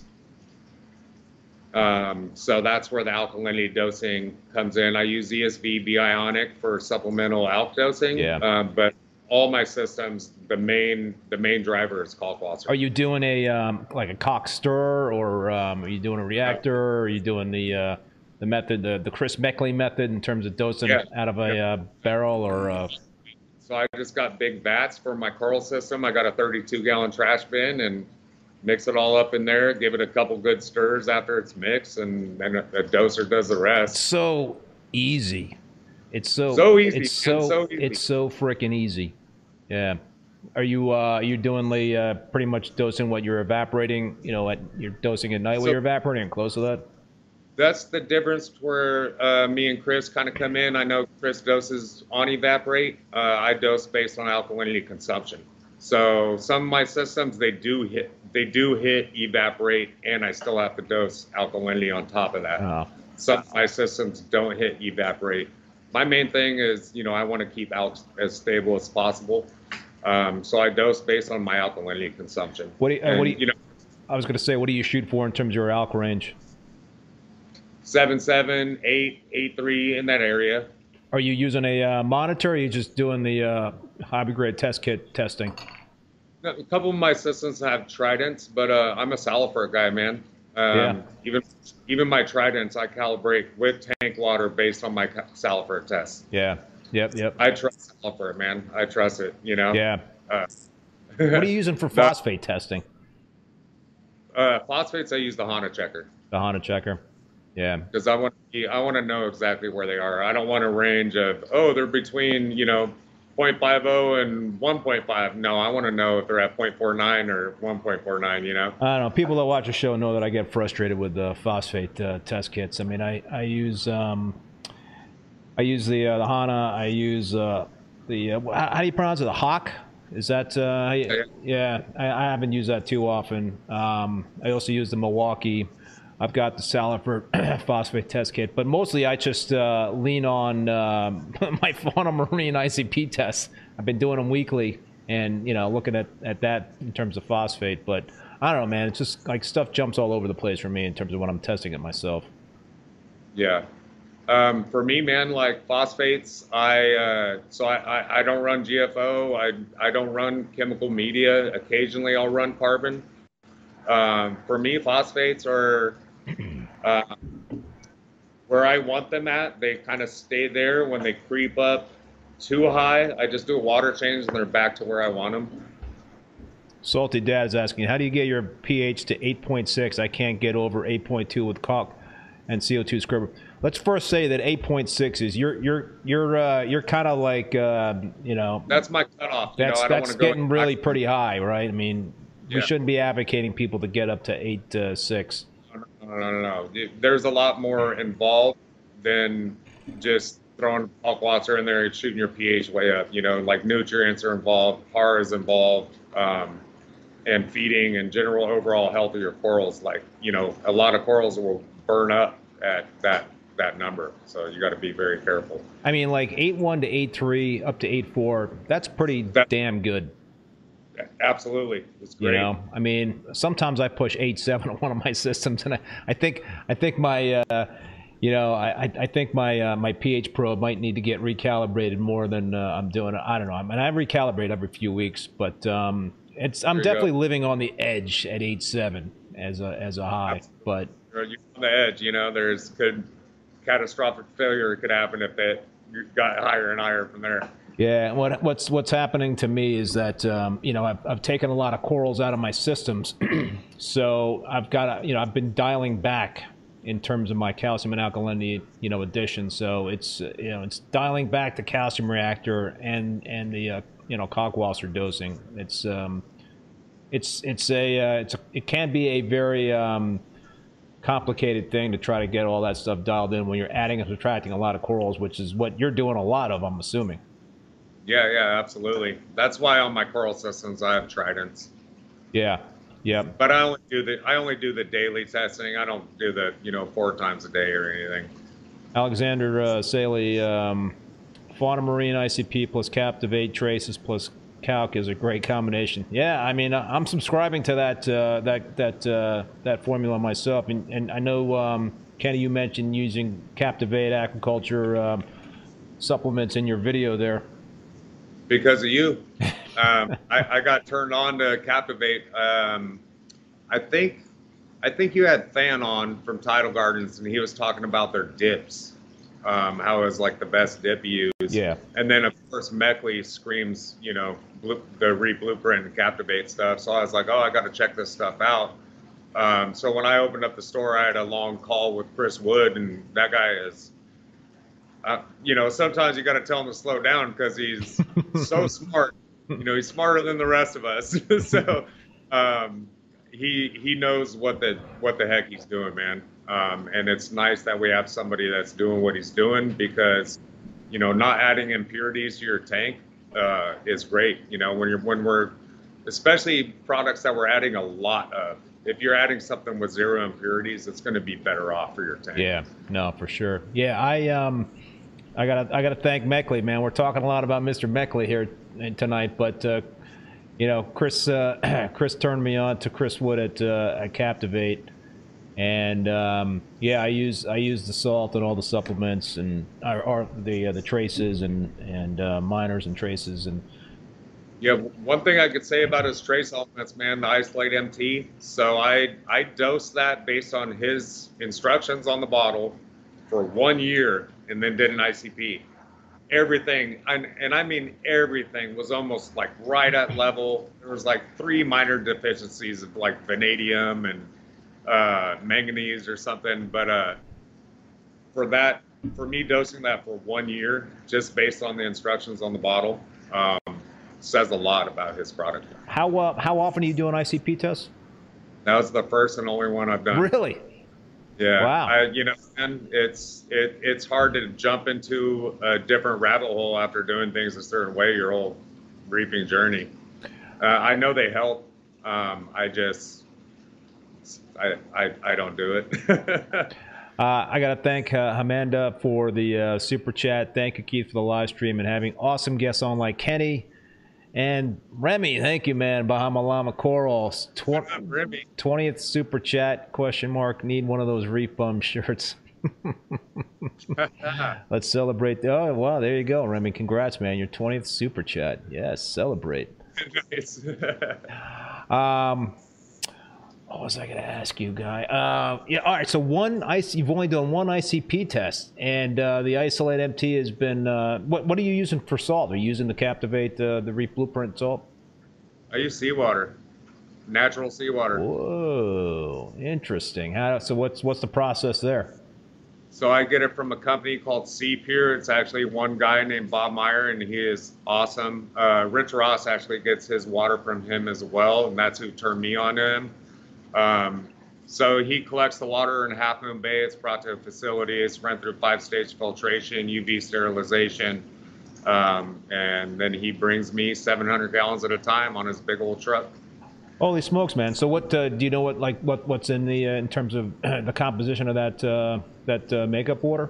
[SPEAKER 2] Um, so that's where the alkalinity dosing comes in. I use E S V Bionic for supplemental alk dosing,
[SPEAKER 1] Yeah.
[SPEAKER 2] um, but all my systems, the main the main driver is Kalkwasser.
[SPEAKER 1] Are you doing a um, like a cock stir, or um, are you doing a reactor, or are you doing the uh, the method, the the Chris Meckley method in terms of dosing
[SPEAKER 2] Yeah.
[SPEAKER 1] out of a uh, barrel, or uh,
[SPEAKER 2] So I just got big vats for my coral system. I got a thirty-two gallon trash bin and mix it all up in there, give it a couple good stirs after it's mixed, and then a, a doser does the rest.
[SPEAKER 1] so easy? It's so
[SPEAKER 2] So easy,
[SPEAKER 1] It's
[SPEAKER 2] man,
[SPEAKER 1] so,
[SPEAKER 2] so easy.
[SPEAKER 1] it's so freaking easy. Yeah. Are you uh, are you doing the uh, pretty much dosing what you're evaporating? You know, at you're dosing at night
[SPEAKER 2] So-
[SPEAKER 1] when you're evaporating, close to that.
[SPEAKER 2] That's the difference where uh, me and Chris kind of come in. I know Chris doses on evaporate. Uh, I dose based on alkalinity consumption. So some of my systems, they do hit they do hit evaporate, and I still have to dose alkalinity on top of that.
[SPEAKER 1] Oh.
[SPEAKER 2] Some of my systems don't hit evaporate. My main thing is, you know, I want to keep alk as stable as possible. Um, so I dose based on my alkalinity consumption.
[SPEAKER 1] What do you, uh,
[SPEAKER 2] And,
[SPEAKER 1] what do you,
[SPEAKER 2] you know,
[SPEAKER 1] I was going to say, what do you shoot for in terms of your alk range?
[SPEAKER 2] seven seven, eight, eight three in that area.
[SPEAKER 1] Are you using a uh, monitor, or are you just doing the uh, hobby grade test kit testing?
[SPEAKER 2] A couple of my systems have tridents, but uh, I'm a Salifert guy, man. Um,
[SPEAKER 1] Yeah.
[SPEAKER 2] Even even my tridents, I calibrate with tank water based on my ca- Salifert tests.
[SPEAKER 1] Yeah. Yep. Yep.
[SPEAKER 2] I trust Salifert, man. I trust it. You know.
[SPEAKER 1] Yeah.
[SPEAKER 2] Uh,
[SPEAKER 1] What are you using for phosphate testing?
[SPEAKER 2] uh, phosphates, I use the HANA checker
[SPEAKER 1] The HANA checker. Yeah.
[SPEAKER 2] because I want to I want to know exactly where they are. I don't want a range of oh they're between you know zero point five zero and one point five. No, I want to know if they're at zero point four nine or one point four nine. You know.
[SPEAKER 1] I don't know. People that watch the show know that I get frustrated with the phosphate uh, test kits. I mean, I I use um, I use the uh, the HANA. I use uh, the uh, how how do you pronounce it? The Hawk? Is that? Uh, how you-
[SPEAKER 2] Yeah.
[SPEAKER 1] yeah, I, I haven't used that too often. Um, I also use the Milwaukee. I've got the Salifert phosphate test kit, but mostly I just uh, lean on um my Fauna Marine I C P tests. I've been doing them weekly, and you know, looking at, at that in terms of phosphate. But I don't know, man. It's just like stuff jumps all over the place for me in terms of when I'm testing it myself.
[SPEAKER 2] Yeah. Um, for me, man, like phosphates, I uh, so I, I, I don't run G F O. I I don't run chemical media. Occasionally, I'll run carbon. Um, for me, phosphates are uh, where I want them at. They kind of stay there. When they creep up too high, I just do a water change and they're back to where I want them.
[SPEAKER 1] Salty Dad is asking, how do you get your pH to eight point six? I can't get over eight point two with caulk and C O two scrubber. Let's first say that eight point six is you're you're you're uh, you're kind of like uh, you know.
[SPEAKER 2] That's my cutoff. You
[SPEAKER 1] That's
[SPEAKER 2] know, I don't
[SPEAKER 1] that's
[SPEAKER 2] want to go
[SPEAKER 1] getting really pretty high, right? I mean, we
[SPEAKER 2] Yeah.
[SPEAKER 1] shouldn't be advocating people to get up to eight uh, six.
[SPEAKER 2] No, no, no, no, no. There's a lot more involved than just throwing bulk water in there and shooting your pH way up. You know, like nutrients are involved, P A R is involved, um, and feeding and general overall health of your corals. Like, you know, a lot of corals will burn up at that that number, so you got to be very careful.
[SPEAKER 1] I mean, like eight one to eight three up to eight four. That's pretty
[SPEAKER 2] That-
[SPEAKER 1] damn good.
[SPEAKER 2] Absolutely, it's great.
[SPEAKER 1] You know, I mean, sometimes I push eight seven on one of my systems, and I, I think I think my uh, you know I I I think my uh, my pH probe might need to get recalibrated more than uh, I'm doing. I don't know. I mean, I recalibrate every few weeks, but um, it's I'm
[SPEAKER 2] There you
[SPEAKER 1] definitely
[SPEAKER 2] go.
[SPEAKER 1] living on the edge at eight seven as a as a high.
[SPEAKER 2] Absolutely.
[SPEAKER 1] But
[SPEAKER 2] You're on the edge. You know, there's could catastrophic failure could happen if it got higher and higher from there.
[SPEAKER 1] yeah, what what's what's happening to me is that um, you know I've I've taken a lot of corals out of my systems, so I've got a, you know I've been dialing back in terms of my calcium and alkalinity you know addition. So it's uh, you know it's dialing back the calcium reactor and and the uh, you know Kalkwasser dosing. It's um, it's it's a uh, it's a, it can be a very um, complicated thing to try to get all that stuff dialed in when you're adding and subtracting a lot of corals, which is what you're doing a lot of, I'm assuming.
[SPEAKER 2] Yeah, yeah, absolutely. That's why on my coral systems I have tridents.
[SPEAKER 1] Yeah, yeah.
[SPEAKER 2] But I only do the I only do the daily testing. I don't do the you know four times a day or anything.
[SPEAKER 1] Alexander uh, Saley, um, Fauna Marine I C P plus Captivate Traces plus Calc is a great combination. Yeah, I mean, I- I'm subscribing to that uh, that that uh, that formula myself, and, and I know um, Kenny, you mentioned using Captivate aquaculture um, supplements in your video there.
[SPEAKER 2] Because of you, um, I, I got turned on to Captivate. Um, I think I think you had Fan on from Tidal Gardens, and he was talking about their dips, um, how it was like the best dip you use.
[SPEAKER 1] Yeah.
[SPEAKER 2] And then of course Meckley screams, you know, blue, the re blueprint and Captivate stuff. So I was like, oh, I got to check this stuff out. Um, so when I opened up the store, I had a long call with Chris Wood, and that guy is. Uh, you know, sometimes you got to tell him to slow down because he's so smart. You know, he's smarter than the rest of us. So um, he he knows what the what the heck he's doing, man. Um, and it's nice that we have somebody that's doing what he's doing because, you know, not adding impurities to your tank uh, is great. You know, when you're when we're especially products that we're adding a lot of. If you're adding something with zero impurities, it's going to be better off for your tank.
[SPEAKER 1] Yeah, no, for sure. Yeah, I um, I gotta I gotta thank Meckley, man. We're talking a lot about Mister Meckley here tonight, but uh, you know, Chris uh, Chris turned me on to Chris Wood at uh, at Captivate, and um, yeah, I use I use the salt and all the supplements and or, or the uh, the traces and and uh, miners and traces and.
[SPEAKER 2] Yeah, one thing I could say about his trace elements, man, the Isolate M T. So I I dosed that based on his instructions on the bottle for one year, and then did an I C P. Everything, and, and I mean everything, was almost like right at level. There was like three minor deficiencies of like vanadium and uh, manganese or something, but uh, for that, for me dosing that for one year, just based on the instructions on the bottle. Um, says a lot about his product.
[SPEAKER 1] How uh, how often are you doing I C P tests?
[SPEAKER 2] That was the first and only one I've done.
[SPEAKER 1] Really?
[SPEAKER 2] Yeah,
[SPEAKER 1] Wow.
[SPEAKER 2] I, you know, and it's it it's hard to jump into a different rabbit hole after doing things a certain way your whole reaping journey. Uh, I know they help. Um, I just I, I I don't do it.
[SPEAKER 1] Uh, I got to thank uh, Amanda for the uh, super chat. Thank you, Keith, for the live stream and having awesome guests on like Kenny and Remy. Thank you, man. Bahama Lama Corals.
[SPEAKER 2] What up, Remy?
[SPEAKER 1] twentieth super chat, question mark. Need one of those Reef Bum shirts. Let's celebrate. The, oh, wow. There you go, Remy. Congrats, man. Your twentieth super chat. Yes, celebrate.
[SPEAKER 2] Nice.
[SPEAKER 1] Um, what was I going to ask you, Guy? Uh, yeah, all right. So one I C, you've only done one I C P test, and uh, the Isolate M T has been. Uh, what what are you using for salt? Are you using the Captivate uh, the Reef Blueprint salt?
[SPEAKER 2] I use seawater, natural seawater.
[SPEAKER 1] Whoa, interesting. How so? What's what's the process there?
[SPEAKER 2] So I get it from a company called Sea Pure. It's actually one guy named Bob Meyer, and he is awesome. Uh, Rich Ross actually gets his water from him as well, and that's who turned me on to him. Um, so he collects the water in Half Moon Bay. It's brought to a facility. It's run through five-stage filtration, U V sterilization, um, and then he brings me seven hundred gallons at a time on his big old truck.
[SPEAKER 1] Holy smokes, man! So what uh, do you know? What like what what's in the uh, in terms of the composition of that uh, that uh, makeup water?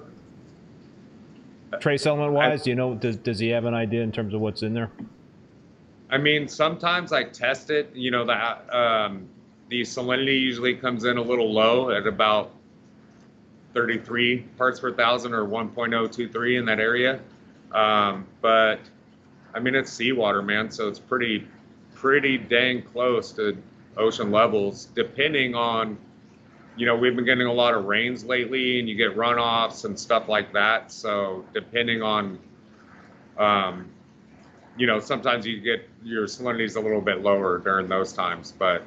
[SPEAKER 1] Trace element wise, do you know? Does does he have an idea in terms of what's in there?
[SPEAKER 2] I mean, sometimes I test it. You know, the um, the salinity usually comes in a little low at about thirty-three parts per thousand or one point oh two three in that area. Um, but I mean, it's seawater, man, so it's pretty pretty dang close to ocean levels, depending on, you know, we've been getting a lot of rains lately and you get runoffs and stuff like that. So depending on, um, you know, sometimes you get your salinity's a little bit lower during those times, but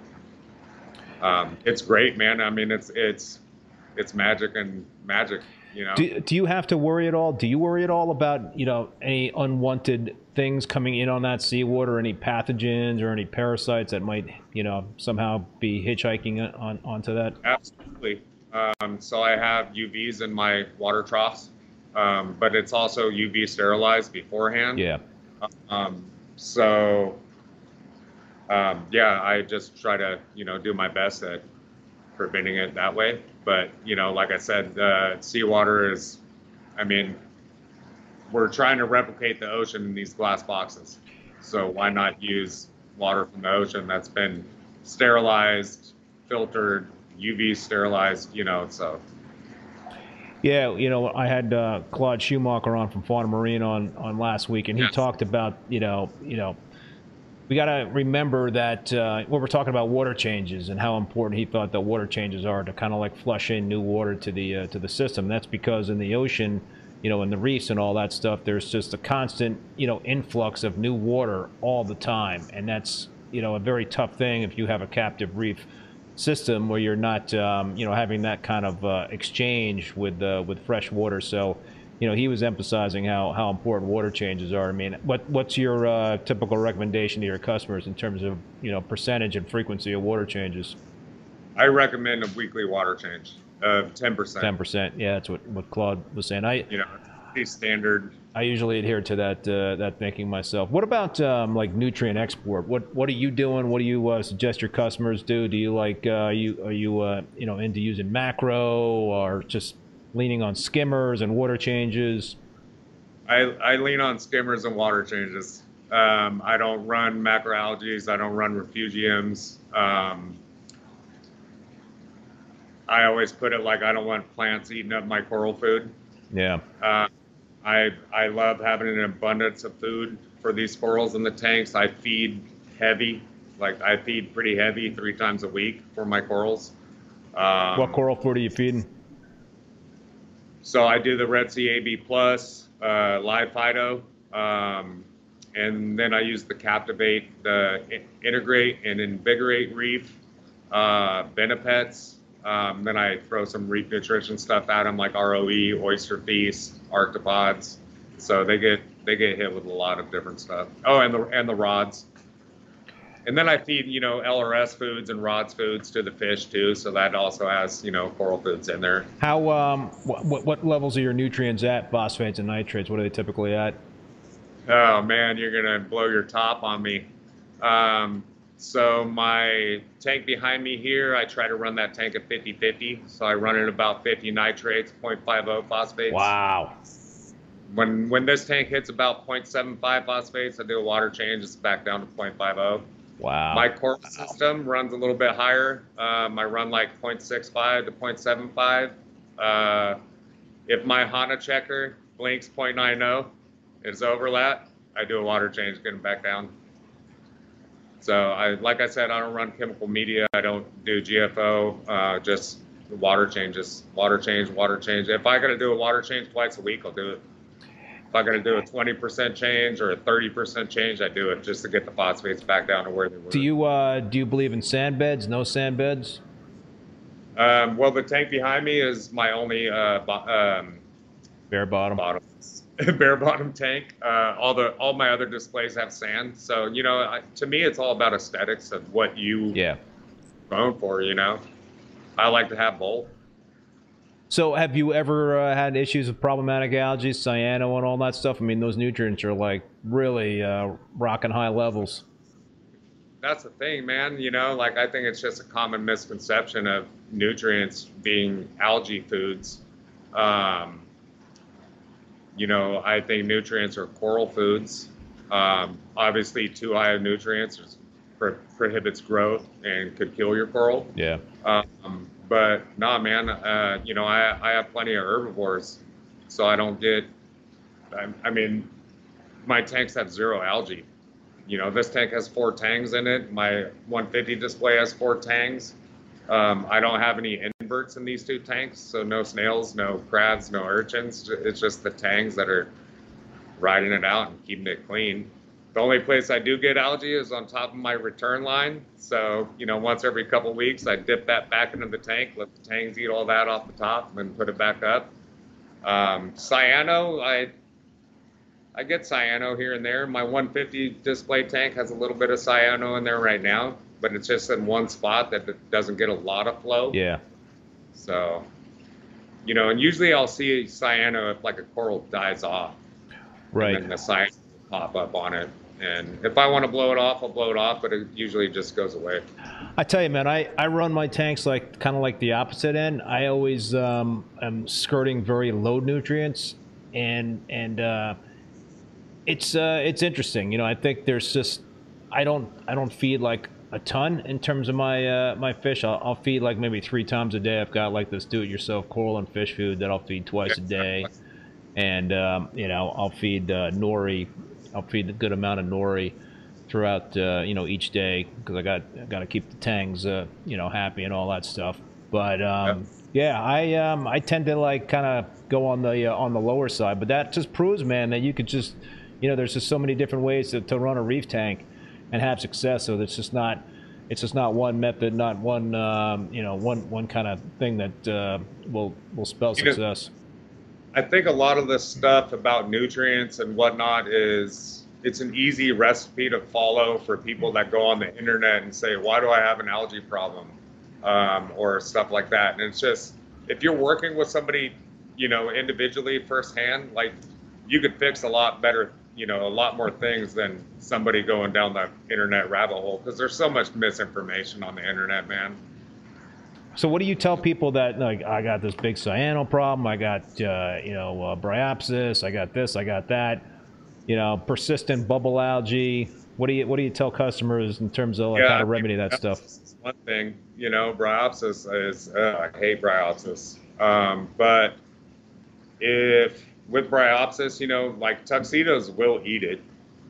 [SPEAKER 2] um, it's great, man. I mean, it's, it's, it's magic and magic, you know.
[SPEAKER 1] Do, do you have to worry at all? Do you worry at all about, you know, any unwanted things coming in on that seawater, any pathogens or any parasites that might, you know, somehow be hitchhiking on onto that?
[SPEAKER 2] Absolutely. Um, so I have U Vs in my water troughs, um, but it's also U V sterilized beforehand.
[SPEAKER 1] Yeah.
[SPEAKER 2] Um, so, um, yeah, I just try to, you know, do my best at preventing it that way. But, you know, like I said, uh, seawater is, I mean, we're trying to replicate the ocean in these glass boxes. So why not use water from the ocean that's been sterilized, filtered, U V sterilized, you know, so.
[SPEAKER 1] Yeah, you know, I had uh, Claude Schumacher on from Fauna Marine on, on last week, and he
[SPEAKER 2] Yes.
[SPEAKER 1] talked about, you know, you know, we got to remember that uh, when we're talking about water changes and how important he thought that water changes are to kind of like flush in new water to the uh, to the system. That's because in the ocean, you know, in the reefs and all that stuff, there's just a constant, you know, influx of new water all the time, and that's, you know, a very tough thing if you have a captive reef system where you're not, um, you know, having that kind of uh, exchange with uh, with fresh water. So, you know, he was emphasizing how, how important water changes are. I mean, what what's your uh, typical recommendation to your customers in terms of, you know, percentage and frequency of water changes?
[SPEAKER 2] I recommend a weekly water change of ten percent.
[SPEAKER 1] ten percent. Yeah, that's what, what Claude was saying. I
[SPEAKER 2] You know, pretty standard.
[SPEAKER 1] I usually adhere to that uh, that thinking myself. What about um, like nutrient export? What what are you doing? What do you uh, suggest your customers do? Do you like uh, are you are you uh, you know into using macro or just leaning on skimmers and water changes?
[SPEAKER 2] I, I lean on skimmers and water changes. Um, I don't run macroalgaes. I don't run refugiums. Um, I always put it like I don't want plants eating up my coral food.
[SPEAKER 1] Yeah.
[SPEAKER 2] Uh, I I love having an abundance of food for these corals in the tanks. I feed heavy, like I feed pretty heavy three times a week for my corals. Um,
[SPEAKER 1] What coral food are you feeding?
[SPEAKER 2] So I do the Red Sea A B Plus, uh, Live Phyto, um, and then I use the Captivate, the Integrate and Invigorate Reef, uh, Benepets. Um, then I throw some reef nutrition stuff at them like R O E, Oyster Feast, Arctopods. So they get they get hit with a lot of different stuff. Oh, and the and the rods. And then I feed, you know, L R S foods and rods foods to the fish too. So that also has, you know, coral foods in there.
[SPEAKER 1] How um what what levels are your nutrients at? Phosphates and nitrates? What are they typically at?
[SPEAKER 2] Oh man, you're gonna blow your top on me. Um, so my tank behind me here, I try to run that tank at fifty fifty. So I run it about fifty nitrates, zero point five zero phosphates.
[SPEAKER 1] Wow.
[SPEAKER 2] When when this tank hits about zero point seven five phosphates, I do a water change. It's back down to zero point five zero.
[SPEAKER 1] Wow.
[SPEAKER 2] My coral
[SPEAKER 1] Wow.
[SPEAKER 2] system runs a little bit higher. Um, I run like zero point six five to zero point seven five. Uh, if my HANA checker blinks zero point nine zero, it's overlap, I do a water change, get them back down. So I, like I said, I don't run chemical media. I don't do G F O, uh, just water changes, water change, water change. If I got to do a water change twice a week, I'll do it. If I got to do a twenty percent change or a thirty percent change, I do it just to get the phosphates back down to where they were.
[SPEAKER 1] Do you uh, do you believe in sand beds? No sand beds?
[SPEAKER 2] Um, well, the tank behind me is my only uh, bo- um,
[SPEAKER 1] Bare bottom.
[SPEAKER 2] bottom bare bottom tank. Uh, all the all my other displays have sand, so you know, I, to me, it's all about aesthetics of what you
[SPEAKER 1] Yeah.
[SPEAKER 2] going for. You know, I like to have both.
[SPEAKER 1] So have you ever uh, had issues with problematic algae, cyano, and all that stuff? I mean, those nutrients are like really uh, rocking high levels.
[SPEAKER 2] That's the thing, man. You know, like I think it's just a common misconception of nutrients being algae foods. Um, you know, I think nutrients are coral foods. Um, obviously, too high of nutrients is, pro- prohibits growth and could kill your coral.
[SPEAKER 1] Yeah.
[SPEAKER 2] Um, but nah, man. Uh, you know, I I have plenty of herbivores, so I don't get. I, I mean, my tanks have zero algae. You know, this tank has four tangs in it. My one fifty display has four tangs. Um, I don't have any inverts in these two tanks, so no snails, no crabs, no urchins. It's just the tangs that are riding it out and keeping it clean. The only place I do get algae is on top of my return line. So, you know, once every couple weeks, I dip that back into the tank, let the tangs eat all that off the top, and then put it back up. Um, cyano, I I get cyano here and there. My one fifty display tank has a little bit of cyano in there right now, but it's just in one spot that doesn't get a lot of flow.
[SPEAKER 1] Yeah.
[SPEAKER 2] So, you know, and usually I'll see cyano if like a coral dies off.
[SPEAKER 1] Right.
[SPEAKER 2] And then the cyano will pop up on it. And if I want to blow it off, I'll blow it off, but it usually just goes away.
[SPEAKER 1] I tell you, man, I, I run my tanks like kind of like the opposite end. I always um, am skirting very low nutrients, and and uh, it's uh, it's interesting. You know, I think there's just I don't I don't feed like a ton in terms of my uh, my fish. I'll, I'll feed like maybe three times a day. I've got like this do-it-yourself coral and fish food that I'll feed twice a day, and um, you know I'll feed uh, nori. I'll feed a good amount of nori throughout uh, you know each day because I got got to keep the tangs uh, you know happy and all that stuff. But um, yeah, I um, I tend to like kind of go on the uh, on the lower side. But that just proves, man, that you could just you know there's just so many different ways to, to run a reef tank and have success. So it's just not it's just not one method, not one um, you know one one kind of thing that uh, will will spell success.
[SPEAKER 2] I think a lot of the stuff about nutrients and whatnot is it's an easy recipe to follow for people that go on the internet and say, why do I have an algae problem? Um, or stuff like that. And it's just, if you're working with somebody, you know, individually firsthand, like you could fix a lot better, you know, a lot more things than somebody going down the internet rabbit hole. Because there's so much misinformation on the internet, man.
[SPEAKER 1] So what do you tell people that like I got this big cyano problem, I got uh, you know uh, bryopsis, I got this, I got that, you know persistent bubble algae. What do you what do you tell customers in terms of like
[SPEAKER 2] Yeah,
[SPEAKER 1] how to remedy that stuff?
[SPEAKER 2] Is one thing, you know, bryopsis is uh, I hate bryopsis, um, but if with bryopsis, you know, like tuxedos will eat it.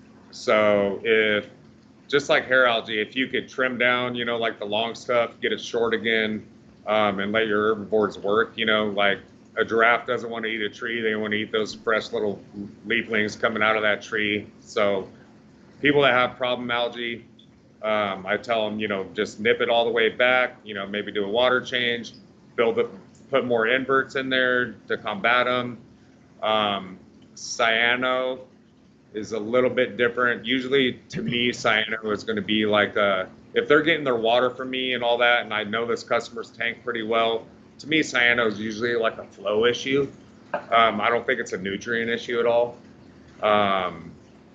[SPEAKER 2] So if just like hair algae, if you could trim down, you know, like the long stuff, get it short again. Um, and let your herbivores work. You know, like a giraffe doesn't want to eat a tree. They want to eat those fresh little leaflings coming out of that tree. So people that have problem algae, um, I tell them, you know, just nip it all the way back, you know, maybe do a water change, build up, put more inverts in there to combat them. Um, cyano, is a little bit different. Usually, to me, cyano is going to be like a, if they're getting their water from me and all that, and I know this customer's tank pretty well. To me, cyano is usually like a flow issue. Um, I don't think it's a nutrient issue at all. Um,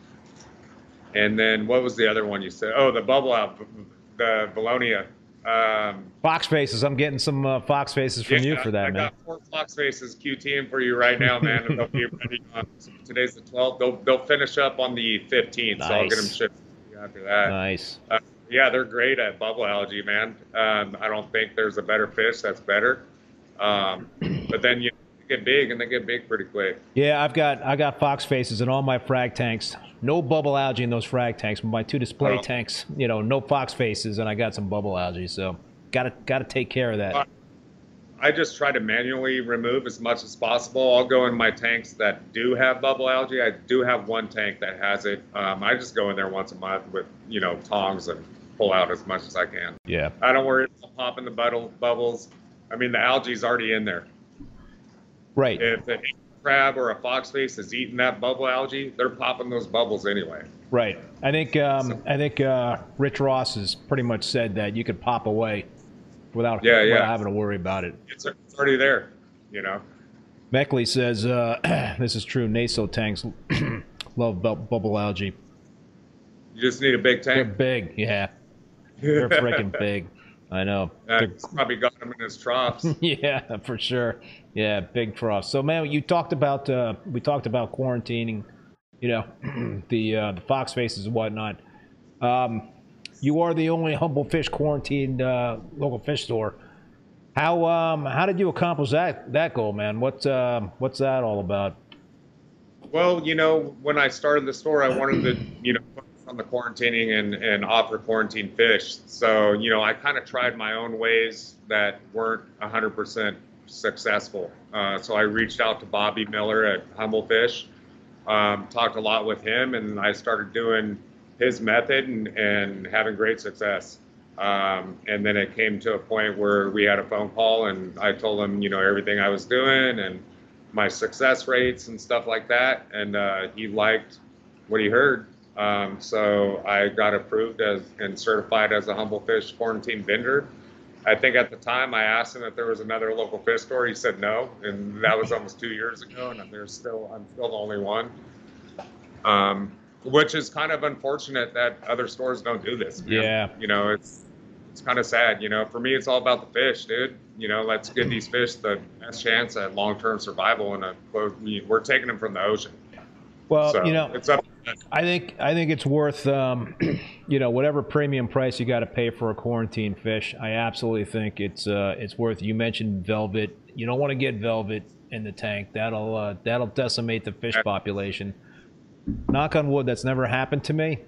[SPEAKER 2] and then what was the other one you said? Oh, the bubble out, the Valonia. Um,
[SPEAKER 1] Fox faces. I'm getting some uh, Fox faces from
[SPEAKER 2] yeah,
[SPEAKER 1] you for that,
[SPEAKER 2] I
[SPEAKER 1] man.
[SPEAKER 2] I got four Fox faces QTing for you right now, man. And they'll be ready on, today's the twelfth. They'll they'll finish up on the fifteenth,
[SPEAKER 1] Nice.
[SPEAKER 2] so I'll get them shipped after that.
[SPEAKER 1] Nice.
[SPEAKER 2] Uh, yeah, they're great at bubble algae, man. Um, I don't think there's a better fish that's better. Um, but then you get big, and they get big pretty quick.
[SPEAKER 1] Yeah, I've got I got Fox faces in all my frag tanks. No bubble algae in those frag tanks. But my two display
[SPEAKER 2] Oh.
[SPEAKER 1] tanks, you know, no Fox faces, and I got some bubble algae. So gotta gotta take care of that.
[SPEAKER 2] I just try to manually remove as much as possible. I'll go in my tanks that do have bubble algae. I do have one tank that has it. Um, I just go in there once a month with, you know, tongs and pull out as much as I can.
[SPEAKER 1] Yeah.
[SPEAKER 2] I don't worry about popping the bubble, bubbles. I mean, the algae's already in there.
[SPEAKER 1] Right.
[SPEAKER 2] If a crab or a fox face is eating that bubble algae, they're popping those bubbles anyway.
[SPEAKER 1] Right. I think um, I think uh, Rich Ross has pretty much said that you could pop away without,
[SPEAKER 2] Yeah, yeah.
[SPEAKER 1] without having to worry about it.
[SPEAKER 2] It's, it's already there, you know.
[SPEAKER 1] Meckley says uh, this is true. Naso tanks love bu- bubble algae.
[SPEAKER 2] You just need a big
[SPEAKER 1] They're
[SPEAKER 2] tank.
[SPEAKER 1] big. Yeah. They're freaking big. I know.
[SPEAKER 2] Uh,
[SPEAKER 1] They're-
[SPEAKER 2] he's probably got them in his troughs.
[SPEAKER 1] Yeah, for sure. Yeah, big frost. So, man, you talked about uh, we talked about quarantining, you know, the uh, the fox faces and whatnot. Um, you are the only Humble Fish quarantined uh, local fish store. How um how did you accomplish that that goal, man? What um what's that all about?
[SPEAKER 2] Well, you know, when I started the store, I wanted to, you know, focus on the quarantining and, and offer quarantine fish. So, you know, I kind of tried my own ways that weren't one hundred percent successful. Uh, so I reached out to Bobby Miller at Humble Fish, um, talked a lot with him, and I started doing his method and, and having great success. Um, and then it came to a point where we had a phone call, and I told him, you know, everything I was doing and my success rates and stuff like that. And uh, he liked what he heard. Um, so I got approved as and certified as a Humble Fish quarantine vendor. I think at the time I asked him if there was another local fish store. He said no, and that was almost two years ago. And there's still I'm still the only one, um, which is kind of unfortunate that other stores don't do this. Man.
[SPEAKER 1] Yeah.
[SPEAKER 2] You know, it's it's kind of sad. You know, for me, it's all about the fish, dude. You know, let's give these fish the best chance at long-term survival. And we're taking them from the ocean.
[SPEAKER 1] Well,
[SPEAKER 2] So
[SPEAKER 1] you know,
[SPEAKER 2] it's up.
[SPEAKER 1] I think I think it's worth um, you know, whatever premium price you got to pay for a quarantine fish. I absolutely think it's uh, it's worth. You mentioned velvet. You don't want to get velvet in the tank. That'll uh, that'll decimate the fish population. Knock on wood, that's never happened to me.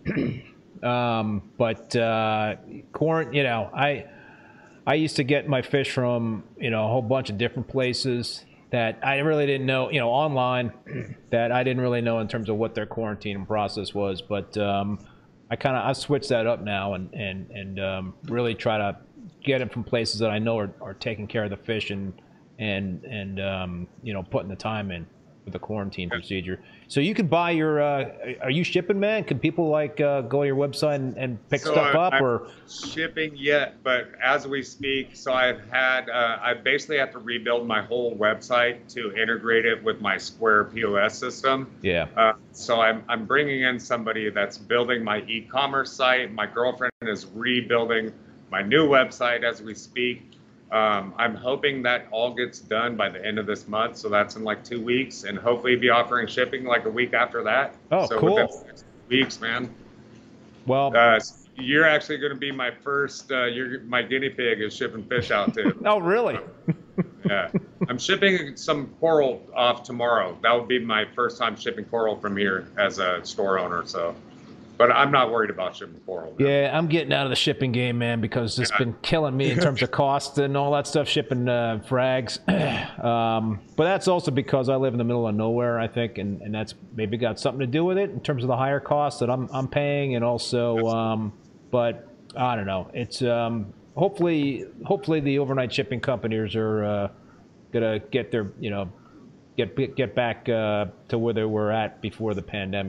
[SPEAKER 1] um, but uh, corn, you know, I I used to get my fish from, you know, a whole bunch of different places that I really didn't know, you know, online, that I didn't really know in terms of what their quarantine process was. But um, I kind of I switched that up now and and and um, really try to get it from places that I know are, are taking care of the fish and and and um, you know, putting the time in with the quarantine procedure. So you can buy your. Uh, are you shipping, man? Can people like uh, go to your website and, and pick
[SPEAKER 2] So
[SPEAKER 1] stuff
[SPEAKER 2] I-
[SPEAKER 1] up,
[SPEAKER 2] I'm
[SPEAKER 1] or?
[SPEAKER 2] shipping yet, but as we speak, so I've had, uh, I basically have to rebuild my whole website to integrate it with my Square P O S system.
[SPEAKER 1] Yeah.
[SPEAKER 2] Uh, so I'm, I'm bringing in somebody that's building my e-commerce site. My girlfriend is rebuilding my new website as we speak. Um, I'm hoping that all gets done by the end of this month. So that's in like two weeks and hopefully be offering shipping like a week after that.
[SPEAKER 3] Oh,
[SPEAKER 2] so
[SPEAKER 3] cool.
[SPEAKER 2] within the next weeks, man.
[SPEAKER 1] Well,
[SPEAKER 2] Uh, you're actually going to be my first, uh, you're my guinea pig is shipping fish out too.
[SPEAKER 1] oh, really?
[SPEAKER 2] Yeah. I'm shipping some coral off tomorrow. That would be my first time shipping coral from here as a store owner. So, but I'm not worried about shipping coral. man.
[SPEAKER 1] Yeah, I'm getting out of the shipping game, man, because it's
[SPEAKER 2] Yeah.
[SPEAKER 1] been killing me in terms of cost and all that stuff, shipping uh, frags. um, but that's also because I live in the middle of nowhere, I think, and, and that's maybe got something to do with it in terms of the higher costs that I'm I'm paying, and also, um, but I don't know. It's um, hopefully hopefully the overnight shipping companies are uh, gonna get their you know get get back uh, to where they were at before the pandemic.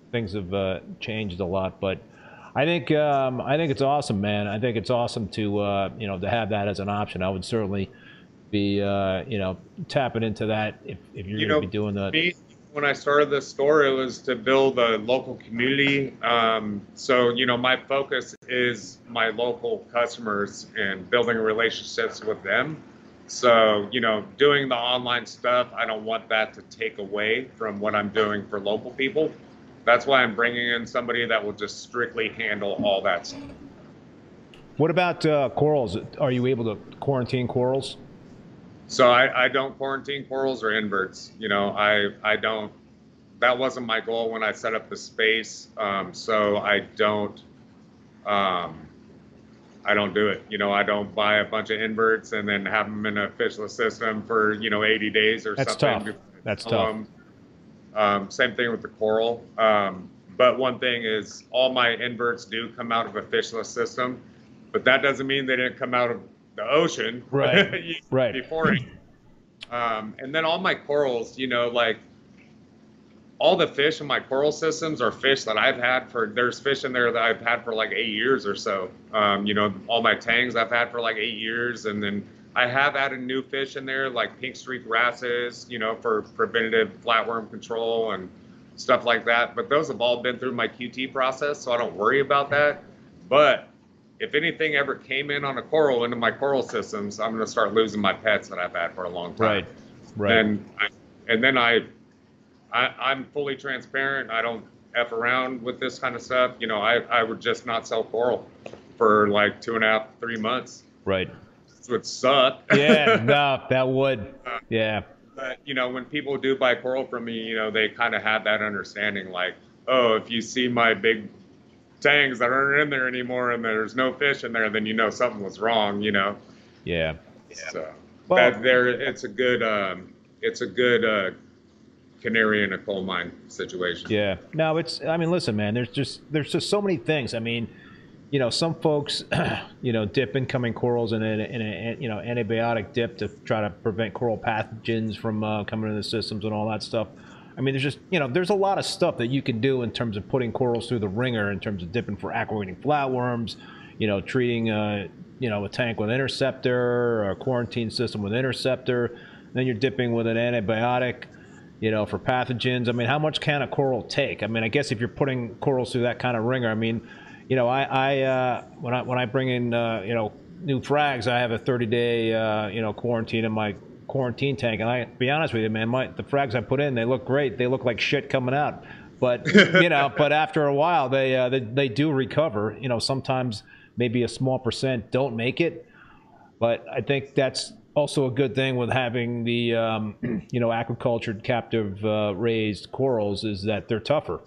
[SPEAKER 1] things have uh, changed a lot. But I think um, I think it's awesome, man. I think it's awesome to uh, you know to have that as an option. I would certainly be uh, you know tapping into that if, if you're
[SPEAKER 2] You
[SPEAKER 1] going
[SPEAKER 2] know,
[SPEAKER 1] to be doing that.
[SPEAKER 2] me, when I started this store, it was to build a local community. Um, so, you know, my focus is my local customers and building relationships with them. So, you know, doing the online stuff, I don't want that to take away from what I'm doing for local people. That's why I'm bringing in somebody that will just strictly handle all that stuff.
[SPEAKER 1] What about uh, corals? Are you able to quarantine corals?
[SPEAKER 2] So I, I don't quarantine corals or inverts. You know, I I don't. That wasn't my goal when I set up the space. Um, so I don't. Um, I don't do it. You know, I don't buy a bunch of inverts and then have them in a fishless system for you know eighty days or
[SPEAKER 1] That's
[SPEAKER 2] something.
[SPEAKER 1] tough. That's tough.
[SPEAKER 2] Um, um, same thing with the coral. Um, but one thing is, all my inverts do come out of a fishless system, but that doesn't mean they didn't come out of the ocean
[SPEAKER 1] Right. Right.
[SPEAKER 2] before. Um, and then all my corals, you know, like all the fish in my coral systems are fish that I've had for, there's fish in there that I've had for like eight years or so. Um, you know, all my tangs I've had for like eight years. And then I have added new fish in there, like pink streak wrasses, you know, for preventative flatworm control and stuff like that. But those have all been through my Q T process, so I don't worry about that. But if anything ever came in on a coral into my coral systems, I'm going to start losing my pets that I've had for a long time.
[SPEAKER 1] Right, right.
[SPEAKER 2] And I, and then I, I, I'm fully transparent. I don't F around with this kind of stuff. You know, I, I would just not sell coral for like two and a half, three months.
[SPEAKER 1] Right.
[SPEAKER 2] This would suck.
[SPEAKER 1] Yeah, no, that would. Yeah.
[SPEAKER 2] But, you know, when people do buy coral from me, you know, they kind of have that understanding like, oh, if you see my big tangs that aren't in there anymore and there's no fish in there, then you know something was wrong, you know?
[SPEAKER 1] Yeah.
[SPEAKER 2] So
[SPEAKER 1] Well-
[SPEAKER 2] that there, it's a good, um, it's a good uh, canary in a coal mine situation.
[SPEAKER 1] Yeah. No, it's, I mean, listen, man, there's just, there's just so many things. I mean, you know, some folks, you know, dip incoming corals in a, in a, you know, antibiotic dip to try to prevent coral pathogens from uh, coming into the systems and all that stuff. I mean, there's just, you know, there's a lot of stuff that you can do in terms of putting corals through the ringer, in terms of dipping for aquating flatworms, you know, treating, uh, you know, a tank with interceptor or a quarantine system with interceptor. Then you're dipping with an antibiotic, you know, for pathogens. I mean, how much can a coral take? I mean, I guess if you're putting corals through that kind of ringer, I mean, you know, I, I uh, when I when I bring in, uh, you know, new frags, I have a thirty day, uh, you know, quarantine in my quarantine tank, and I be honest with you, man, my the frags I put in, they look great. They look like shit coming out, but you know, but after a while, they, uh, they they do recover. You know, sometimes maybe a small percent don't make it, but I think that's also a good thing with having the um, you know aquacultured captive uh, raised corals is that they're tougher.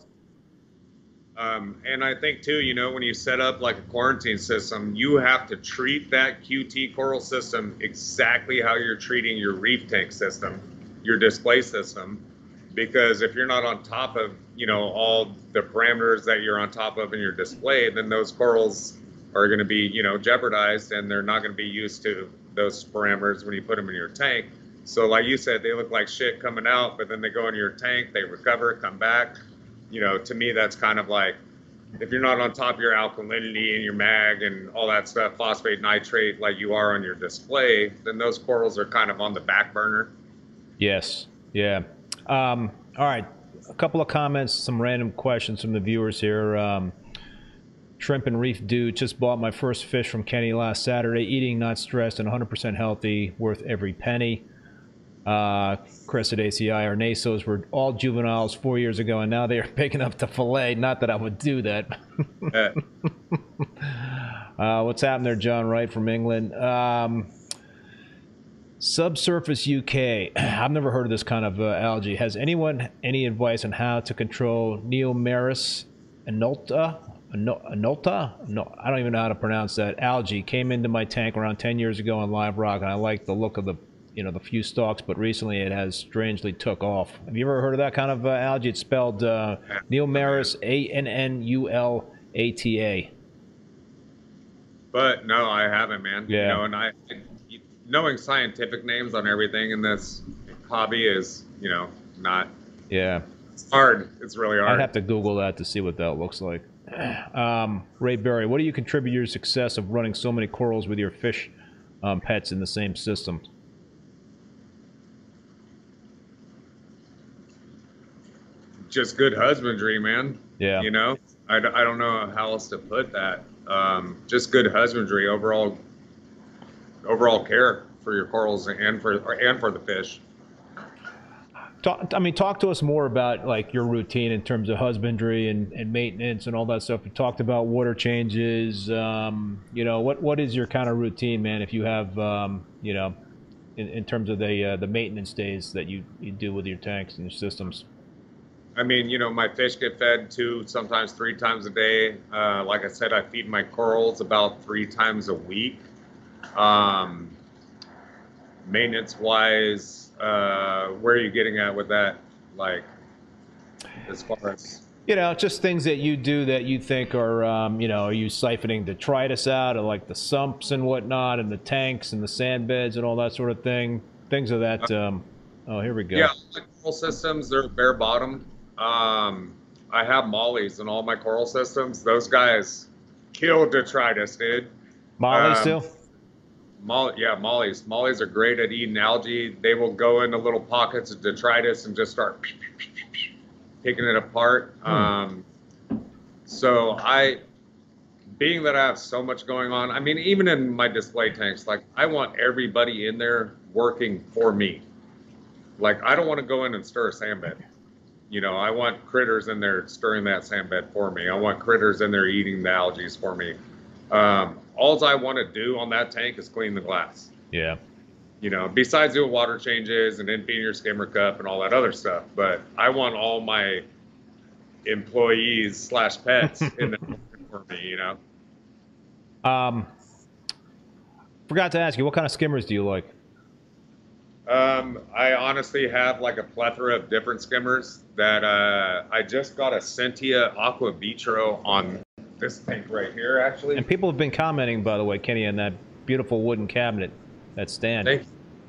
[SPEAKER 2] Um, and I think too, you know, when you set up like a quarantine system, you have to treat that Q T coral system exactly how you're treating your reef tank system, your display system, because if you're not on top of, you know, all the parameters that you're on top of in your display, then those corals are going to be, you know, jeopardized, and they're not going to be used to those parameters when you put them in your tank. So like you said, they look like shit coming out, but then they go into your tank, they recover, come back. You know, to me, that's kind of like, if you're not on top of your alkalinity and your mag and all that stuff, phosphate, nitrate, like you are on your display, then those corals are kind of on the back burner.
[SPEAKER 1] Yes. Yeah. Um, all right. A couple of comments, some random questions from the viewers here. Um, Shrimp and Reef Dude, just bought my first fish from Kenny last Saturday. Eating, not stressed, and one hundred percent healthy. Worth every penny. Uh, Chris at A C I, our Nasos were all juveniles four years ago, and now they are big enough to fillet. Not that I would do that. uh, what's happening there, John Wright from England? Um, Subsurface U K. I've never heard of this kind of uh, algae. Has anyone any advice on how to control Neomeris anulta? Anulta? No, I don't even know how to pronounce that. Algae came into my tank around ten years ago on Live Rock, and I like the look of the you know, the few stalks, but recently it has strangely took off. Have you ever heard of that kind of uh, algae? It's spelled uh, Neomeris, A N N U L A T A.
[SPEAKER 2] But no, I haven't, man.
[SPEAKER 1] Yeah.
[SPEAKER 2] You know, and I, knowing scientific names on everything in this hobby is, you know, not.
[SPEAKER 1] Yeah.
[SPEAKER 2] It's hard. It's really hard.
[SPEAKER 1] I'd have to Google that to see what that looks like. Um, Ray Berry, what do you contribute to your success of running so many corals with your fish um, pets in the same system?
[SPEAKER 2] Just good husbandry, man.
[SPEAKER 1] Yeah.
[SPEAKER 2] You know, I, d- I don't know how else to put that. Um, just good husbandry, overall, overall care for your corals and for and for the fish.
[SPEAKER 1] Talk, I mean, talk to us more about like your routine in terms of husbandry and, and maintenance and all that stuff. We talked about water changes. Um, you know, what what is your kind of routine, man? If you have, um, you know, in, in terms of the uh, the maintenance days that you, you do with your tanks and your systems.
[SPEAKER 2] I mean, you know, my fish get fed two, sometimes three times a day. Uh, like I said, I feed my corals about three times a week. Um, maintenance-wise, uh, where are you getting at with that? Like, as far as...
[SPEAKER 1] You know, just things that you do that you think are, um, you know, are you siphoning detritus out of like the sumps and whatnot and the tanks and the sand beds and all that sort of thing? Things of that. Um, oh, here we go.
[SPEAKER 2] Yeah, my coral systems, they're bare bottom. Um, I have mollies in all my coral systems. Those guys kill detritus, dude.
[SPEAKER 1] Mollies
[SPEAKER 2] um,
[SPEAKER 1] too?
[SPEAKER 2] Molly, yeah, mollies. Mollies are great at eating algae. They will go into little pockets of detritus and just start picking it apart. Hmm. Um, so I, being that I have so much going on, I mean, even in my display tanks, like I want everybody in there working for me. Like I don't want to go in and stir a sand bed. You know, I want critters in there stirring that sand bed for me. I want critters in there eating the algae for me. Um, all I want to do on that tank is clean the glass.
[SPEAKER 1] Yeah.
[SPEAKER 2] You know, besides doing water changes and emptying your skimmer cup and all that other stuff. But I want all my employees slash pets in there for me, you know.
[SPEAKER 1] Um, forgot to ask you, what kind of skimmers do you like?
[SPEAKER 2] Um, I honestly have like a plethora of different skimmers that uh, I just got a Sentia Aqua Vitro on this tank right here, actually.
[SPEAKER 1] And people have been commenting, by the way, Kenny, on that beautiful wooden cabinet, that stand.
[SPEAKER 2] Thank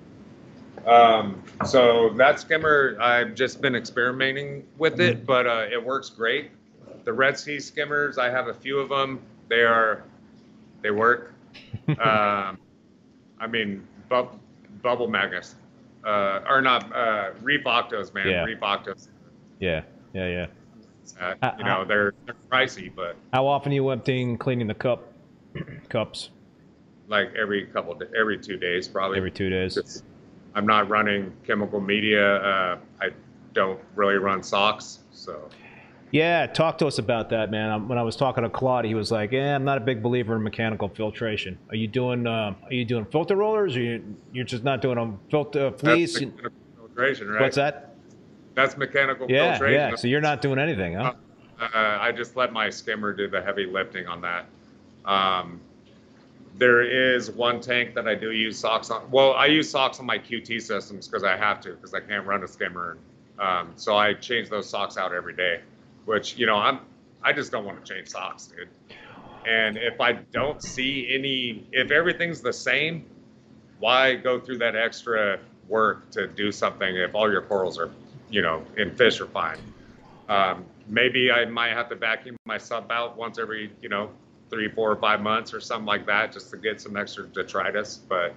[SPEAKER 2] you. Um, so that skimmer, I've just been experimenting with it, but uh, it works great. The Red Sea skimmers, I have a few of them. They are, they work. um, I mean, bu bubble magnets. Uh, or not, uh, Reef Octos, man.
[SPEAKER 1] Yeah.
[SPEAKER 2] Reef Octos.
[SPEAKER 1] Yeah, yeah, yeah.
[SPEAKER 2] Uh, you know, they're, they're pricey, but...
[SPEAKER 1] How often are you emptying, cleaning the cup, cups?
[SPEAKER 2] Like every couple, of, every two days, probably.
[SPEAKER 1] Every two days.
[SPEAKER 2] It's, I'm not running chemical media. Uh, I don't really run socks, so...
[SPEAKER 1] Yeah, talk to us about that, man. When I was talking to Claude, he was like, "Yeah, I'm not a big believer in mechanical filtration. Are you doing? Uh, are you doing filter rollers? Or you, you're just not doing them filter fleece?
[SPEAKER 2] That's mechanical filtration, right?
[SPEAKER 1] What's that?
[SPEAKER 2] That's mechanical
[SPEAKER 1] yeah,
[SPEAKER 2] filtration.
[SPEAKER 1] Yeah, so you're not doing anything, huh?
[SPEAKER 2] Uh, uh, I just let my skimmer do the heavy lifting on that. Um, there is one tank that I do use socks on. Well, I use socks on my Q T systems because I have to, because I can't run a skimmer. Um, so I change those socks out every day. Which, you know, I'm, I just don't want to change socks, dude. And if I don't see any, if everything's the same, why go through that extra work to do something if all your corals are, you know, in fish are fine? Um, maybe I might have to vacuum my sump out once every, you know, three, four, or five months or something like that, just to get some extra detritus. But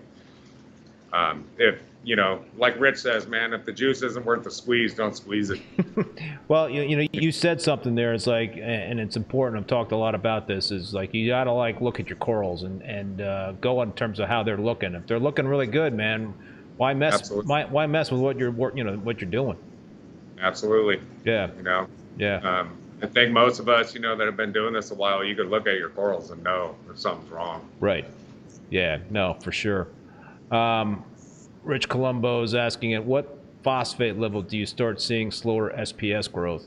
[SPEAKER 2] um, if, you know, like Rich says, man, if the juice isn't worth the squeeze, don't squeeze it.
[SPEAKER 1] Well, you, you know, you said something there. It's like, and it's important. I've talked a lot about this. Is like you gotta like look at your corals and and uh, go in terms of how they're looking. If they're looking really good, man, why mess? Why, why mess with what you're you know what you're doing?
[SPEAKER 2] Absolutely.
[SPEAKER 1] Yeah.
[SPEAKER 2] You know.
[SPEAKER 1] Yeah.
[SPEAKER 2] Um, I think most of us, you know, that have been doing this a while, you could look at your corals and know if something's wrong.
[SPEAKER 1] Right. Yeah. No, for sure. Um, Rich Colombo is asking, at what phosphate level do you start seeing slower S P S growth?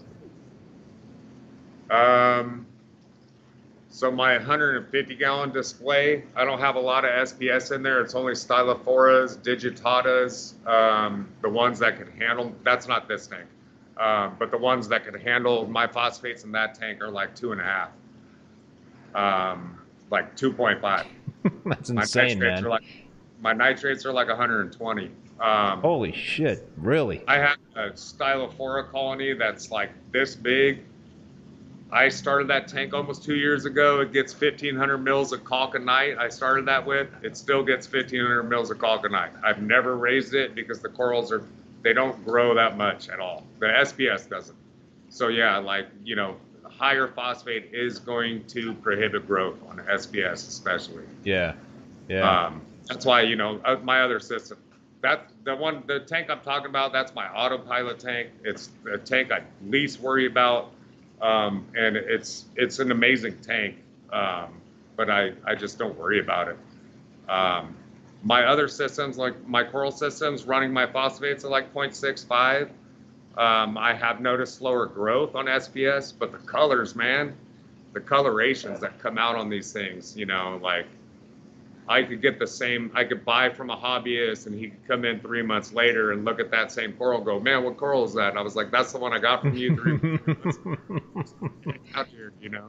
[SPEAKER 2] Um, so my one hundred fifty gallon display, I don't have a lot of S P S in there. It's only Stylophoras, Digitatas, um, the ones that can handle, that's not this tank, um, but the ones that can handle my phosphates in that tank are like two and a half, um, like two point five.
[SPEAKER 1] That's insane, man.
[SPEAKER 2] Are like, my nitrates are like one hundred twenty. Um,
[SPEAKER 1] Holy shit! Really?
[SPEAKER 2] I have a Stylophora colony that's like this big. I started that tank almost two years ago. It gets fifteen hundred mils of caulk a night. I started that with. It still gets fifteen hundred mils of caulk a night. I've never raised it because the corals are, they don't grow that much at all. The S P S doesn't. So yeah, like, you know, higher phosphate is going to prohibit growth on S P S especially.
[SPEAKER 1] Yeah. Yeah.
[SPEAKER 2] Um, that's why, you know, uh, my other system, that the one, the tank I'm talking about, that's my autopilot tank. It's the tank I least worry about. Um, and it's, it's an amazing tank. Um, but I, I just don't worry about it. Um, my other systems, like my coral systems, running my phosphates at like zero point six five. Um, I have noticed slower growth on S P S, but the colors, man, the colorations that come out on these things, you know, like I could get the same, I could buy from a hobbyist and he could come in three months later and look at that same coral and go, man, what coral is that? And I was like, that's the one I got from you three months out here, you know?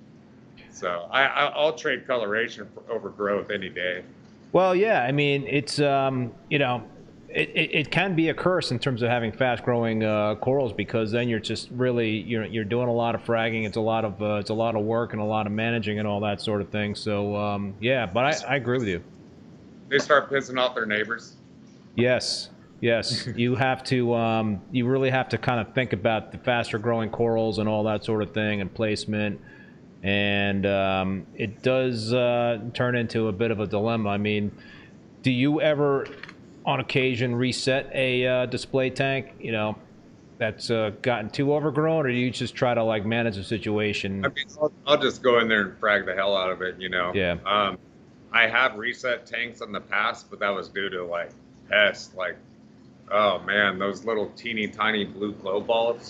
[SPEAKER 2] So I, I, I'll trade coloration for, over growth any day.
[SPEAKER 1] Well, yeah. I mean, it's um, you know, it, it, it can be a curse in terms of having fast-growing uh, corals, because then you're just really you're you're doing a lot of fragging. It's a lot of uh, it's a lot of work and a lot of managing and all that sort of thing. So um, yeah, but I, I agree with you.
[SPEAKER 2] They start pissing off their neighbors.
[SPEAKER 1] Yes, yes. You have to um, you really have to kind of think about the faster-growing corals and all that sort of thing and placement. And um, it does uh, turn into a bit of a dilemma. I mean, do you ever, on occasion, reset a uh, display tank, you know, that's uh, gotten too overgrown, or do you just try to like manage the situation?
[SPEAKER 2] I mean, I'll, I'll just go in there and frag the hell out of it, you know.
[SPEAKER 1] Yeah.
[SPEAKER 2] Um, I have reset tanks in the past, but that was due to like pests, like, oh man, those little teeny tiny blue glow bulbs.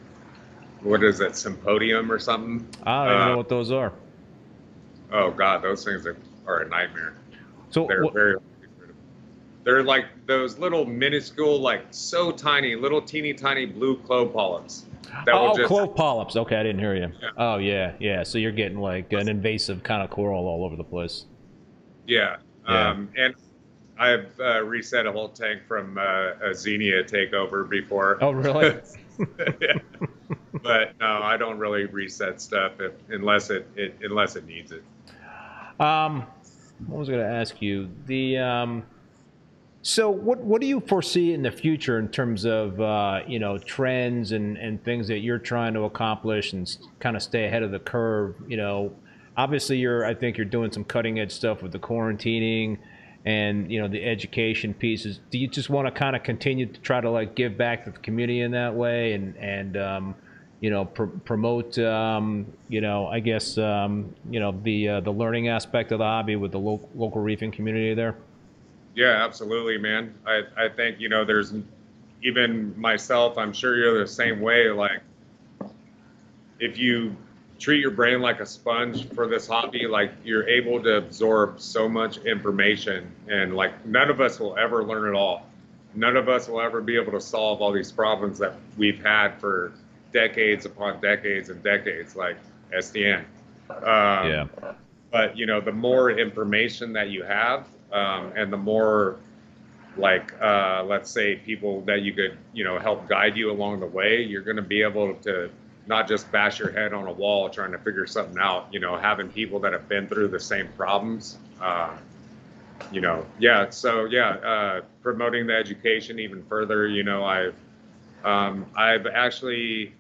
[SPEAKER 2] What is it, Sympodium or something?
[SPEAKER 1] I don't even
[SPEAKER 2] uh,
[SPEAKER 1] know what those are.
[SPEAKER 2] Oh God, those things are, are a nightmare.
[SPEAKER 1] So
[SPEAKER 2] They're
[SPEAKER 1] wh-
[SPEAKER 2] very, they're like those little minuscule, like so tiny, little teeny tiny blue clove polyps. That will
[SPEAKER 1] oh,
[SPEAKER 2] just,
[SPEAKER 1] clove polyps. Okay, I didn't hear you.
[SPEAKER 2] Yeah.
[SPEAKER 1] Oh yeah, yeah. So you're getting like an invasive kind of coral all over the place.
[SPEAKER 2] Yeah.
[SPEAKER 1] Yeah.
[SPEAKER 2] Um, and I've uh, reset a whole tank from uh, a Xenia takeover before.
[SPEAKER 1] Oh really?
[SPEAKER 2] Yeah. But no, I don't really reset stuff if, unless it, it unless it needs it.
[SPEAKER 1] Um, what was I going to ask you? The um, so what what do you foresee in the future in terms of uh, you know, trends and and things that you're trying to accomplish and kind of stay ahead of the curve? You know, obviously you're I think you're doing some cutting edge stuff with the quarantining and, you know, the education pieces. Do you just want to kind of continue to try to like give back to the community in that way and and um, you know, pr- promote, um, you know, I guess, um, you know, the uh, the learning aspect of the hobby with the lo- local reefing community there?
[SPEAKER 2] Yeah, absolutely, man. I, I think, you know, there's even myself, I'm sure you're the same way. Like, if you treat your brain like a sponge for this hobby, like you're able to absorb so much information, and like none of us will ever learn it all. None of us will ever be able to solve all these problems that we've had for decades upon decades and decades, like S D N. Um,
[SPEAKER 1] Yeah.
[SPEAKER 2] But, you know, the more information that you have, um, and the more, like, uh, let's say, people that you could, you know, help guide you along the way, you're going to be able to not just bash your head on a wall trying to figure something out, you know, having people that have been through the same problems. Uh, you know, yeah. So, yeah, uh, promoting the education even further, you know, I've, um, I've actually,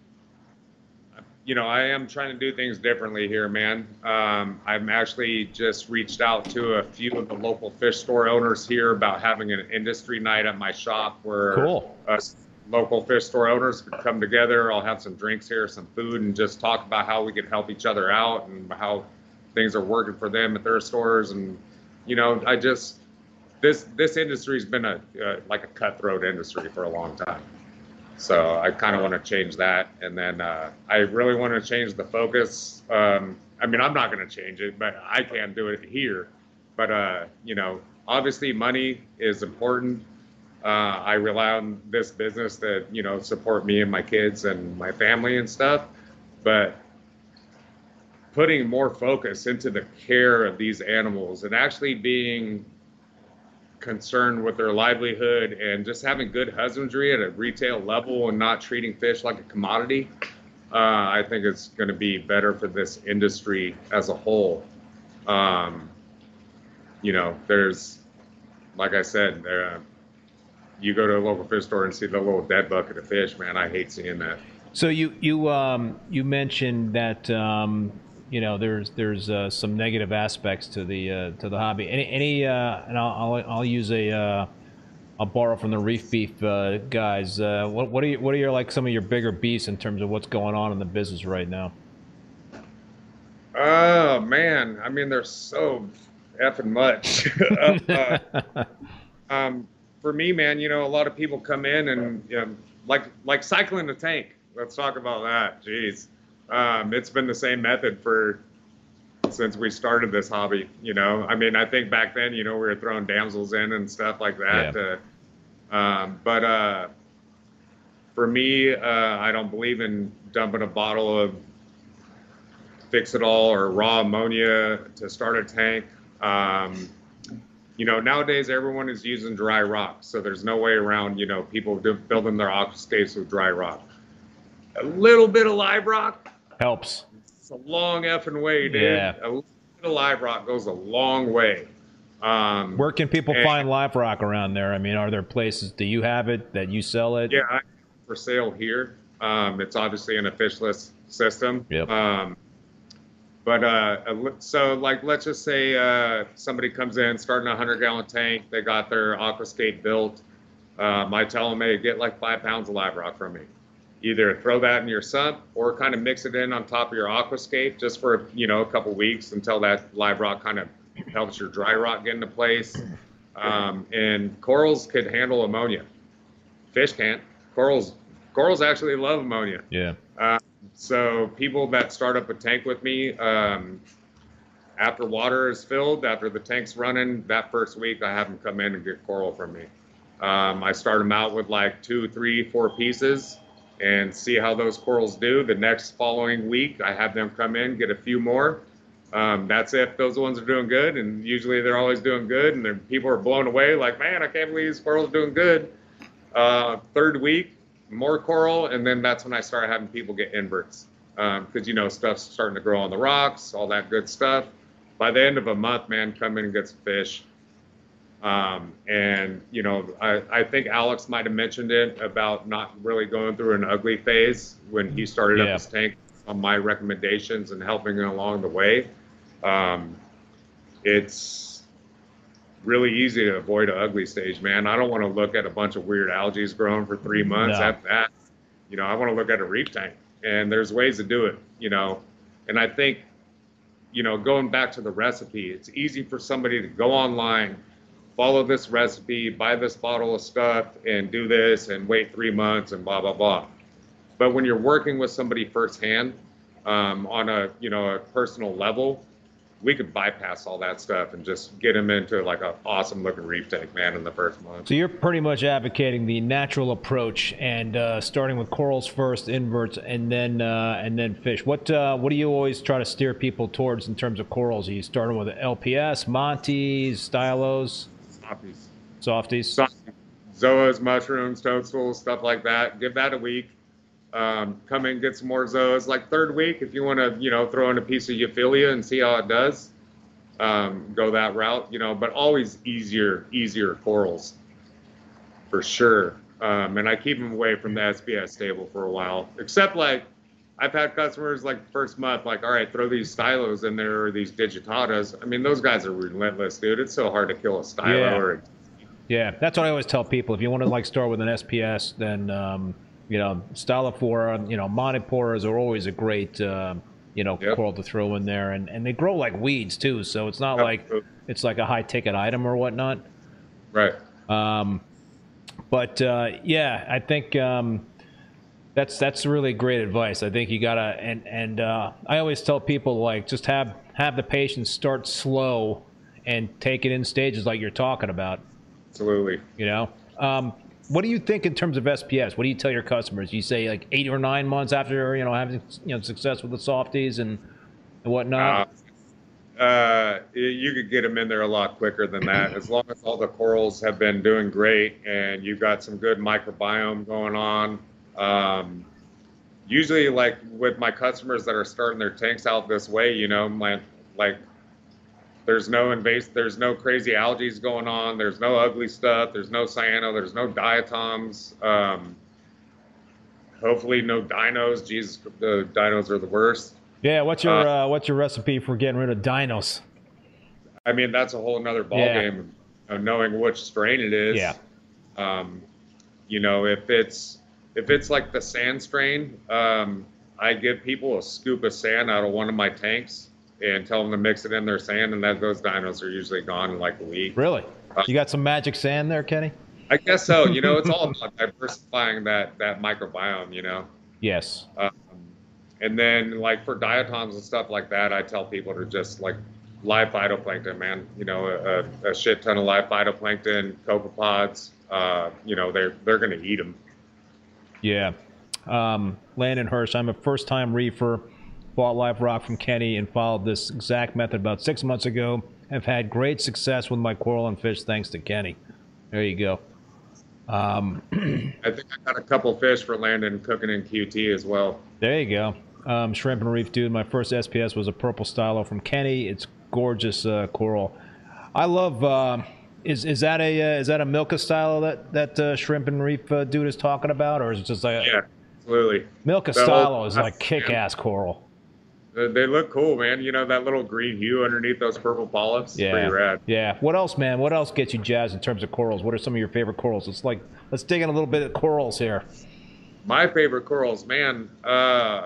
[SPEAKER 2] you know, I am trying to do things differently here, man. Um, I'm actually just reached out to a few of the local fish store owners here about having an industry night at my shop where
[SPEAKER 1] Cool.
[SPEAKER 2] us local fish store owners could come together. I'll have some drinks here, some food, and just talk about how we can help each other out and how things are working for them at their stores. And, you know, I just, this, this industry's been a, uh, like a cutthroat industry for a long time. So I kind of want to change that. And then uh, I really want to change the focus. Um, I mean, I'm not going to change it, but I can do it here. But, uh, you know, obviously money is important. Uh, I rely on this business to, you know, support me and my kids and my family and stuff. But putting more focus into the care of these animals and actually being concerned with their livelihood and just having good husbandry at a retail level and not treating fish like a commodity, uh, I think it's going to be better for this industry as a whole. Um, you know, there's, like I said, there, uh, you go to a local fish store and see the little dead bucket of fish, man. I hate seeing that.
[SPEAKER 1] So you you um, you mentioned that um, you know there's there's uh, some negative aspects to the uh, to the hobby. Any any uh, and I'll, I'll I'll use a uh, I'll borrow from the Reef Beef uh, guys. Uh, what what are you, what are your like some of your bigger beasts in terms of what's going on in the business right now?
[SPEAKER 2] Oh man, I mean there's so effing much. uh, um, for me, man, you know a lot of people come in and you know, like like cycling the tank. Let's talk about that. Jeez. Um, it's been the same method for since we started this hobby. You know, I mean, I think back then, you know, we were throwing damsels in and stuff like that.
[SPEAKER 1] Yeah.
[SPEAKER 2] Uh, um, but uh, for me, uh, I don't believe in dumping a bottle of Fix It All or raw ammonia to start a tank. Um, you know, nowadays everyone is using dry rock, so there's no way around, you know, people do, building their aquascapes with dry rock. A little bit of live rock
[SPEAKER 1] helps.
[SPEAKER 2] It's a long effing way, dude.
[SPEAKER 1] Yeah.
[SPEAKER 2] A little bit of live rock goes a long way. Um,
[SPEAKER 1] Where can people
[SPEAKER 2] and,
[SPEAKER 1] find live rock around there? I mean, are there places, do you have it, that you sell it?
[SPEAKER 2] Yeah, I have it for sale here. Um, it's obviously in a fishless system.
[SPEAKER 1] Yep.
[SPEAKER 2] Um, but uh, so like, let's just say uh, somebody comes in starting a hundred gallon tank. They got their aquascape built. Um, I tell them, hey, get like five pounds of live rock from me. Either throw that in your sump or kind of mix it in on top of your aquascape just for, you know, a couple weeks until that live rock kind of helps your dry rock get into place. Um, and corals could handle ammonia. Fish can't. Corals, corals actually love ammonia.
[SPEAKER 1] Yeah.
[SPEAKER 2] Uh, so people that start up a tank with me, um, after water is filled, after the tank's running, that first week I have them come in and get coral from me. Um, I start them out with like two, three, four pieces and see how those corals do. The next following week, I have them come in, get a few more. Um, that's if those ones are doing good, and usually they're always doing good, and people are blown away, like, man, I can't believe these corals are doing good. Uh, third week, more coral, and then that's when I start having people get inverts, because, um, you know, stuff's starting to grow on the rocks, all that good stuff. By the end of a month, man, come in and get some fish. Um, and, you know, I, I think Alex might have mentioned it about not really going through an ugly phase when he started
[SPEAKER 1] yeah.
[SPEAKER 2] up his tank on my recommendations and helping him along the way. Um, it's really easy to avoid an ugly stage, man. I don't want to look at a bunch of weird algae growing for three months
[SPEAKER 1] No.
[SPEAKER 2] after that. You know, I want to look at a reef tank, and there's ways to do it, you know. And I think, you know, going back to the recipe, it's easy for somebody to go online, follow this recipe, buy this bottle of stuff, and do this, and wait three months, and blah, blah, blah. But when you're working with somebody firsthand, um, on a, you know, a personal level, we could bypass all that stuff and just get them into like an awesome looking reef tank, man, in the first month.
[SPEAKER 1] So you're pretty much advocating the natural approach and uh, starting with corals first, inverts, and then uh, and then fish. What uh, what do you always try to steer people towards in terms of corals? Are you starting with L P S, Montes, Stylos?
[SPEAKER 2] Softies.
[SPEAKER 1] Softies.
[SPEAKER 2] Softies. Zoas, mushrooms, toadstools, stuff like that. Give that a week. Um, come in, get some more zoas. Like third week, if you want to, you know, throw in a piece of Euphilia and see how it does, um, go that route, you know, but always easier, easier corals for sure. Um, and I keep them away from the S P S stable for a while, except like I've had customers like the first month, like, all right, throw these stylos in there or these digitatas. I mean, those guys are relentless, dude. It's so hard to kill a stylo.
[SPEAKER 1] Yeah.
[SPEAKER 2] Or a
[SPEAKER 1] Yeah, that's what I always tell people. If you want to like start with an S P S, then um, you know, Stylophora, you know, Montiporas are always a great, uh, you know,
[SPEAKER 2] Yep.
[SPEAKER 1] coral to throw in there, and and they grow like weeds too. So it's not like it's like a high ticket item or whatnot.
[SPEAKER 2] Right.
[SPEAKER 1] Um, but uh, yeah, I think um, that's that's really great advice. I think you gotta, and and uh, I always tell people like just have have the patience, start slow, and take it in stages like you're talking about.
[SPEAKER 2] Absolutely.
[SPEAKER 1] You know, um, what do you think in terms of S P S? What do you tell your customers? You say like eight or nine months after, you know, having, you know, success with the softies and, and whatnot?
[SPEAKER 2] Uh, Uh, you could get them in there a lot quicker than that. As long as all the corals have been doing great and you've got some good microbiome going on. Um, usually, like with my customers that are starting their tanks out this way, you know, my like there's no invasive, there's no crazy algae going on. There's no ugly stuff. There's no cyano. There's no diatoms. Um, hopefully, no dinos. Jesus, the dinos are the worst.
[SPEAKER 1] Yeah, what's your uh, uh, what's your recipe for getting rid of dinos?
[SPEAKER 2] I mean, that's a whole nother ballgame
[SPEAKER 1] Yeah.
[SPEAKER 2] game of knowing which strain it is.
[SPEAKER 1] Yeah.
[SPEAKER 2] Um, you know, if it's if it's like the sand strain, um, I give people a scoop of sand out of one of my tanks and tell them to mix it in their sand, and that those dinos are usually gone in like a week.
[SPEAKER 1] Really? You got some magic sand there, Kenny?
[SPEAKER 2] I guess so. You know, it's all about diversifying that that microbiome. You know.
[SPEAKER 1] Yes.
[SPEAKER 2] Um, and then like for diatoms and stuff like that, I tell people to just like live phytoplankton, man. You know, a, a shit ton of live phytoplankton, copepods. Uh, you know, they're they're gonna eat them.
[SPEAKER 1] Yeah. Um, Landon Hirsch, I'm a first-time reefer. Bought live rock from Kenny and followed this exact method about six months ago. Have had great success with my coral and fish thanks to Kenny. There you go. Um,
[SPEAKER 2] I think I got a couple fish for Landon cooking in Q T as well.
[SPEAKER 1] There you go. Um, Shrimp and Reef Dude. My first S P S was a purple stylo from Kenny. It's gorgeous uh, coral. I love. Uh, is is that a uh, is that a Milka stylo that that uh, Shrimp and Reef uh, Dude is talking about, or is it just like
[SPEAKER 2] yeah, absolutely.
[SPEAKER 1] Milka
[SPEAKER 2] The
[SPEAKER 1] stylo
[SPEAKER 2] whole-
[SPEAKER 1] is like kick-ass coral.
[SPEAKER 2] They they look cool, man. You know that little green hue underneath those purple polyps.
[SPEAKER 1] Yeah.
[SPEAKER 2] Pretty rad.
[SPEAKER 1] Yeah. What else, man? What else gets you jazzed in terms of corals? What are some of your favorite corals? It's like let's dig in a little bit of corals here.
[SPEAKER 2] My favorite corals, man. Uh,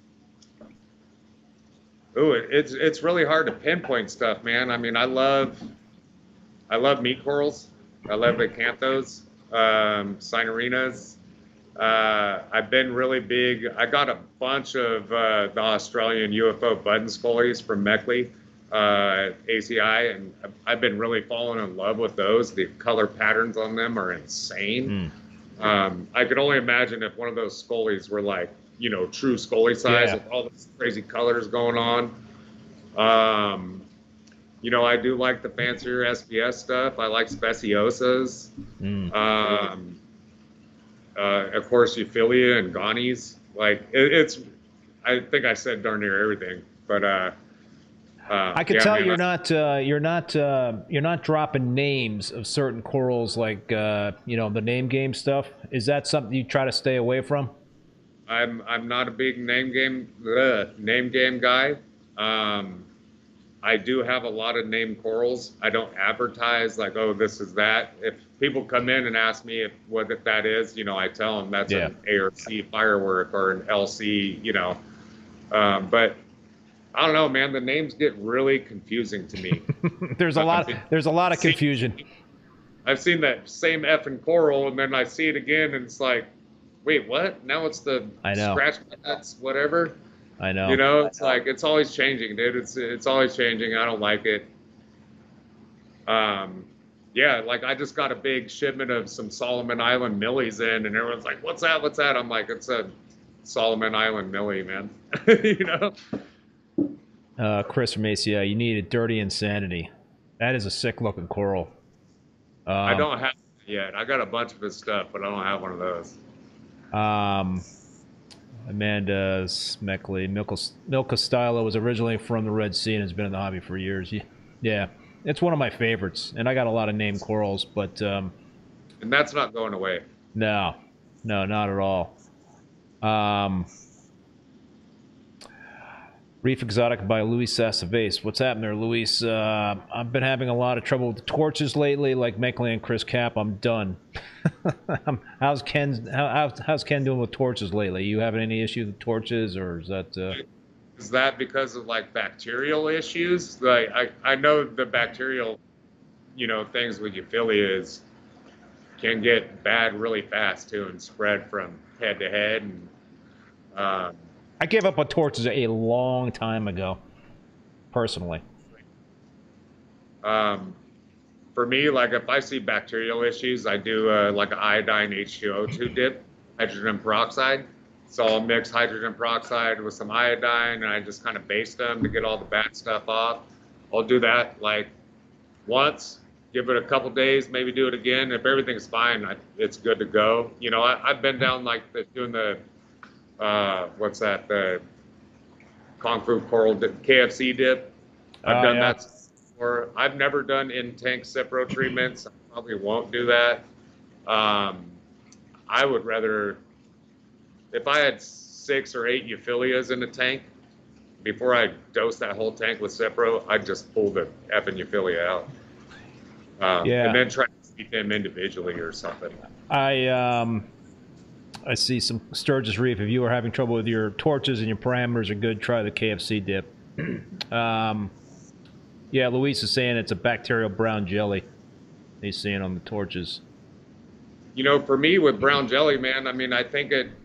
[SPEAKER 2] ooh, it, it's it's really hard to pinpoint stuff, man. I mean, I love I love meat corals. I love acanthos, um, cinerinas. Uh, I've been really big. I got a bunch of uh, the Australian U F O button scullies from Meckley uh, at A C I, and I've- I've been really falling in love with those. The color patterns on them are insane. Um, I could only imagine if one of those scullies were like, you know, true scully size
[SPEAKER 1] Yeah.
[SPEAKER 2] with all these crazy colors going on. Um, you know, I do like the fancier S P S stuff. I like speciosas.
[SPEAKER 1] Mm.
[SPEAKER 2] Um, uh, of course, Euphilia and Ghanies. Like it, it's, I think I said darn near everything. But uh, uh,
[SPEAKER 1] I could
[SPEAKER 2] yeah,
[SPEAKER 1] tell
[SPEAKER 2] man,
[SPEAKER 1] you're
[SPEAKER 2] I-
[SPEAKER 1] not uh, you're not uh, you're not dropping names of certain corals like uh, you know the name game stuff. Is that something you try to stay away from?
[SPEAKER 2] I'm I'm not a big name game ugh, name game guy. Um, I do have a lot of name corals. I don't advertise like, oh, this is that. If people come in and ask me if what if that is, you know, I tell them that's
[SPEAKER 1] Yeah.
[SPEAKER 2] an A R C firework or an L C, you know. Um, but I don't know, man. The names get really confusing to me.
[SPEAKER 1] There's a lot. There's a lot of confusion.
[SPEAKER 2] I've seen that same effing coral, and then I see it again, and it's like, wait, what? Now it's the
[SPEAKER 1] I know.
[SPEAKER 2] scratch nuts, whatever.
[SPEAKER 1] I know.
[SPEAKER 2] You know, it's like it's always changing, dude. It's it's always changing. I don't like it. Um, yeah, like I just got a big shipment of some Solomon Island millies in, and everyone's like, "What's that? What's that?" I'm like, "It's a Solomon Island millie, man." You know.
[SPEAKER 1] Uh, Chris from A C I, you need a dirty insanity. That is a sick looking coral. Um,
[SPEAKER 2] I don't have it yet. I got a bunch of his stuff, but I don't have one of those.
[SPEAKER 1] Um, Amanda Smeckley, Milka, Milka Stylo was originally from the Red Sea and has been in the hobby for years. Ye- Yeah, it's one of my favorites, and I got a lot of named corals, but um,
[SPEAKER 2] And that's not going away.
[SPEAKER 1] no, no, not at all. Um, Reef Exotic by Luis Sassavase. What's happening there, Luis? Uh, I've been having a lot of trouble with the torches lately, like Meckley and Chris Cap. I'm done. Um, how's Ken? How, how's, how's Ken doing with torches lately? You having any issues with torches, or is that? Uh...
[SPEAKER 2] Is that because of like bacterial issues? Like I, I know the bacterial, you know, things with Euphilia is can get bad really fast too and spread from head to head. And um,
[SPEAKER 1] I gave up on torches a long time ago, personally.
[SPEAKER 2] um, for me, like if I see bacterial issues, I do uh, like an iodine H two O two dip, hydrogen peroxide. So I'll mix hydrogen peroxide with some iodine, and I just kind of baste them to get all the bad stuff off. I'll do that like once, give it a couple days, maybe do it again. If everything's fine, I, it's good to go. You know, I, I've been down like the, doing the, uh, what's that, the Kung Fu Coral dip, K F C dip. I've
[SPEAKER 1] Oh,
[SPEAKER 2] done
[SPEAKER 1] yeah.
[SPEAKER 2] that before. I've never done in-tank Cipro treatments. I probably won't do that. Um, I would rather, if I had six or eight euphyllias in the tank, before I dose that whole tank with Cipro, I'd just pull the effing euphilia out. Um, and
[SPEAKER 1] Yeah.
[SPEAKER 2] then try to treat them individually or something.
[SPEAKER 1] I um, I see some Sturgis Reef. If you are having trouble with your torches and your parameters are good, try the K F C dip. um, yeah, Luis is saying it's a bacterial brown jelly. He's seeing on the torches.
[SPEAKER 2] You know, for me with brown jelly, man, I mean, I think it,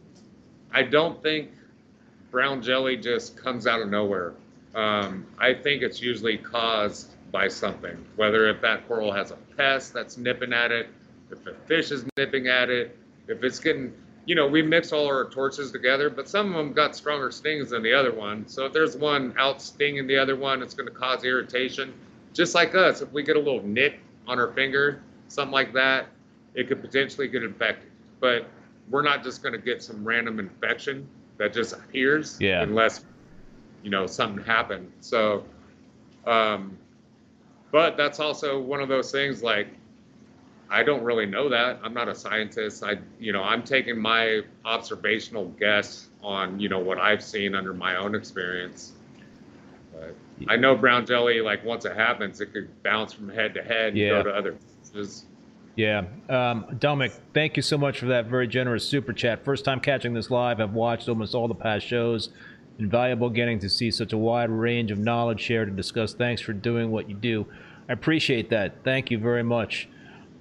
[SPEAKER 2] I don't think brown jelly just comes out of nowhere. Um, I think it's usually caused by something, whether if that coral has a pest that's nipping at it, if a fish is nipping at it, if it's getting, you know, we mix all our torches together, but some of them got stronger stings than the other one. So if there's one out stinging the other one, it's going to cause irritation. Just like us, if we get a little nick on our finger, something like that, it could potentially get infected. But we're not just going to get some random infection that just appears
[SPEAKER 1] Yeah.
[SPEAKER 2] unless, you know, something happened. So, um, but that's also one of those things like, I don't really know that. I'm not a scientist. I, you know, I'm taking my observational guess on, you know, what I've seen under my own experience. But I know brown jelly, like once it happens, it could bounce from head to head and
[SPEAKER 1] Yeah.
[SPEAKER 2] go to other fishes.
[SPEAKER 1] Yeah. Um, Dominic, thank you so much for that very generous super chat. First time catching this live. I've watched almost all the past shows. Invaluable getting to see such a wide range of knowledge shared and discussed. Thanks for doing what you do. I appreciate that. Thank you very much.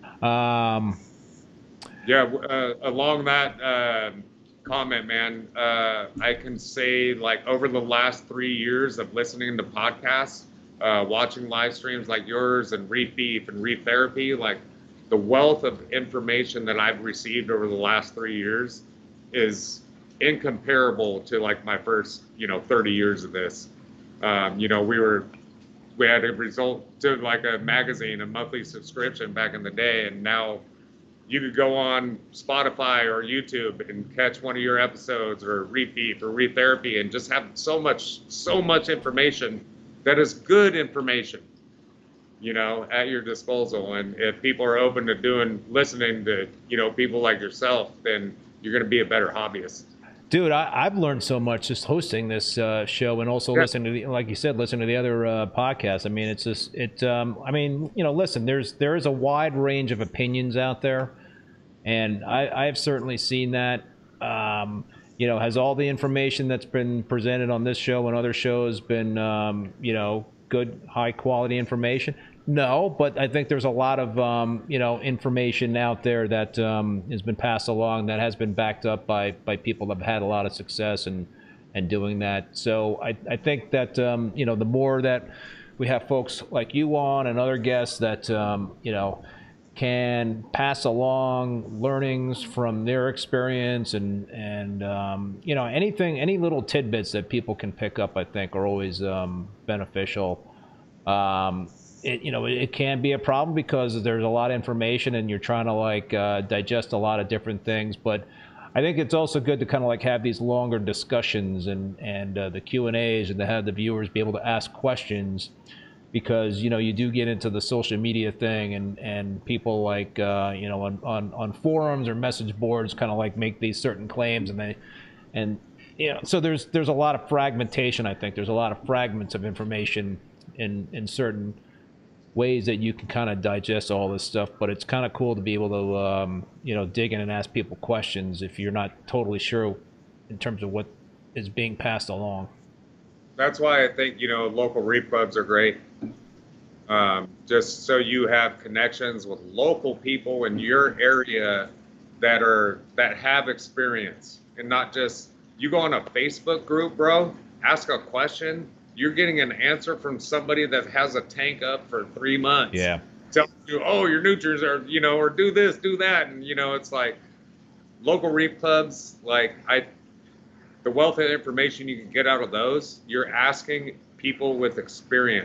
[SPEAKER 1] Um,
[SPEAKER 2] Yeah, uh, along that uh, comment, man, uh, I can say like over the last three years of listening to podcasts, uh, watching live streams like yours and Reef Beef and Reef Therapy, like the wealth of information that I've received over the last three years is incomparable to like my first, you know, thirty years of this. Um, you know, we were, we had a result to like a magazine, a monthly subscription back in the day. And now you could go on Spotify or YouTube and catch one of your episodes or Reef Beef or Reef Therapy and just have so much, so much information that is good information, you know, at your disposal. And if people are open to doing, listening to, you know, people like yourself, then you're going to be a better hobbyist.
[SPEAKER 1] Dude, I, I've learned so much just hosting this uh, show and also
[SPEAKER 2] Yeah.
[SPEAKER 1] listening to, the, like you said, listening to the other uh, podcasts. I mean, it's just, it, um, I mean, you know, listen, there's, there is a wide range of opinions out there. And I, I've certainly seen that. Um, you know, has all the information that's been presented on this show and other shows been, um, you know, good, high quality information? No, but I think there's a lot of, um, you know, information out there that um, has been passed along that has been backed up by, by people that have had a lot of success and, and doing that. So I, I think that, um, you know, the more that we have folks like you on and other guests that, um, you know, can pass along learnings from their experience and, and um, you know, anything, any little tidbits that people can pick up, I think are always um, beneficial. Um, It, you know, it can be a problem because there's a lot of information and you're trying to like uh, digest a lot of different things. But I think it's also good to kind of like have these longer discussions and and uh, the Q and A's and to have the viewers be able to ask questions, because you know you do get into the social media thing and and people like uh, you know on, on on forums or message boards kind of like make these certain claims and they and you know so there's there's a lot of fragmentation. I think there's a lot of fragments of information in in certain ways that you can kind of digest all this stuff, but it's kind of cool to be able to um, you know dig in and ask people questions if you're not totally sure in terms of what is being passed along.
[SPEAKER 2] That's why I think, you know, local reef clubs are great. Um, just so you have connections with local people in your area that are that have experience, and not just you go on a Facebook group, bro, ask a question, you're getting an answer from somebody that has a tank up for three months.
[SPEAKER 1] Yeah.
[SPEAKER 2] Telling you, oh, your nutrients are, you know, or do this, do that. And, you know, it's like local reef clubs, like I, the wealth of information you can get out of those, you're asking people with experience.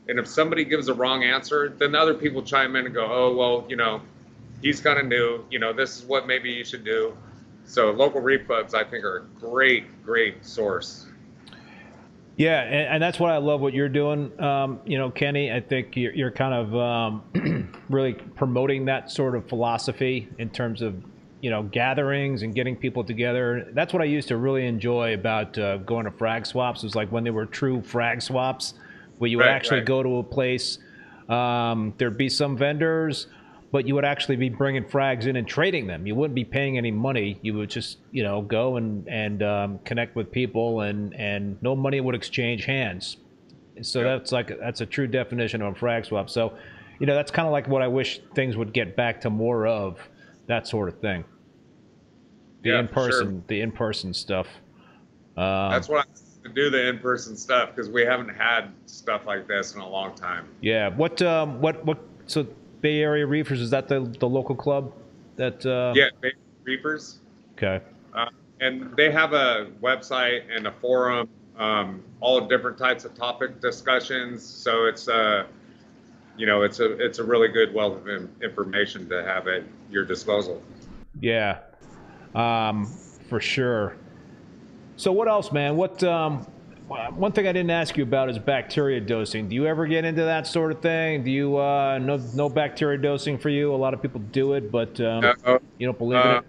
[SPEAKER 2] And if somebody gives a wrong answer, then other people chime in and go, oh, well, you know, he's kind of new. You know, this is what maybe you should do. So local reef clubs, I think, are a great, great source.
[SPEAKER 1] Yeah, and, and that's what I love what you're doing, um, you know, Kenny. I think you're, you're kind of um, really promoting that sort of philosophy in terms of, you know, gatherings and getting people together. That's what I used to really enjoy about uh, going to frag swaps. It was like when they were true frag swaps, where you would
[SPEAKER 2] Right,
[SPEAKER 1] actually
[SPEAKER 2] right.
[SPEAKER 1] go to a place. Um, there'd be some vendors, but you would actually be bringing frags in and trading them. You wouldn't be paying any money. You would just, you know, go and and um, connect with people, and and no money would exchange hands. So
[SPEAKER 2] Yep.
[SPEAKER 1] that's like that's a true definition of a frag swap. So, you know, that's kind of like what I wish things would get back to more of, that sort of thing. The
[SPEAKER 2] Yeah,
[SPEAKER 1] in
[SPEAKER 2] for sure.
[SPEAKER 1] person, the in person stuff. Um,
[SPEAKER 2] That's why I like to do the in-person stuff, because we haven't had stuff like this in a long time.
[SPEAKER 1] yeah. What um what what so Bay Area Reefers, is that the the local club that uh,
[SPEAKER 2] Yeah, Bay Reefers.
[SPEAKER 1] okay.
[SPEAKER 2] Uh, and they have a website and a forum, um, all different types of topic discussions. So it's uh, you know, it's a it's a really good wealth of in- information to have at your disposal.
[SPEAKER 1] Yeah. Um, for sure. So what else, man? What um, one thing I didn't ask you about is bacteria dosing. Do you ever get into that sort of thing? Do you uh, no no bacteria dosing for you? A lot of people do it, but um,
[SPEAKER 2] Uh,
[SPEAKER 1] you don't believe in
[SPEAKER 2] uh,
[SPEAKER 1] it.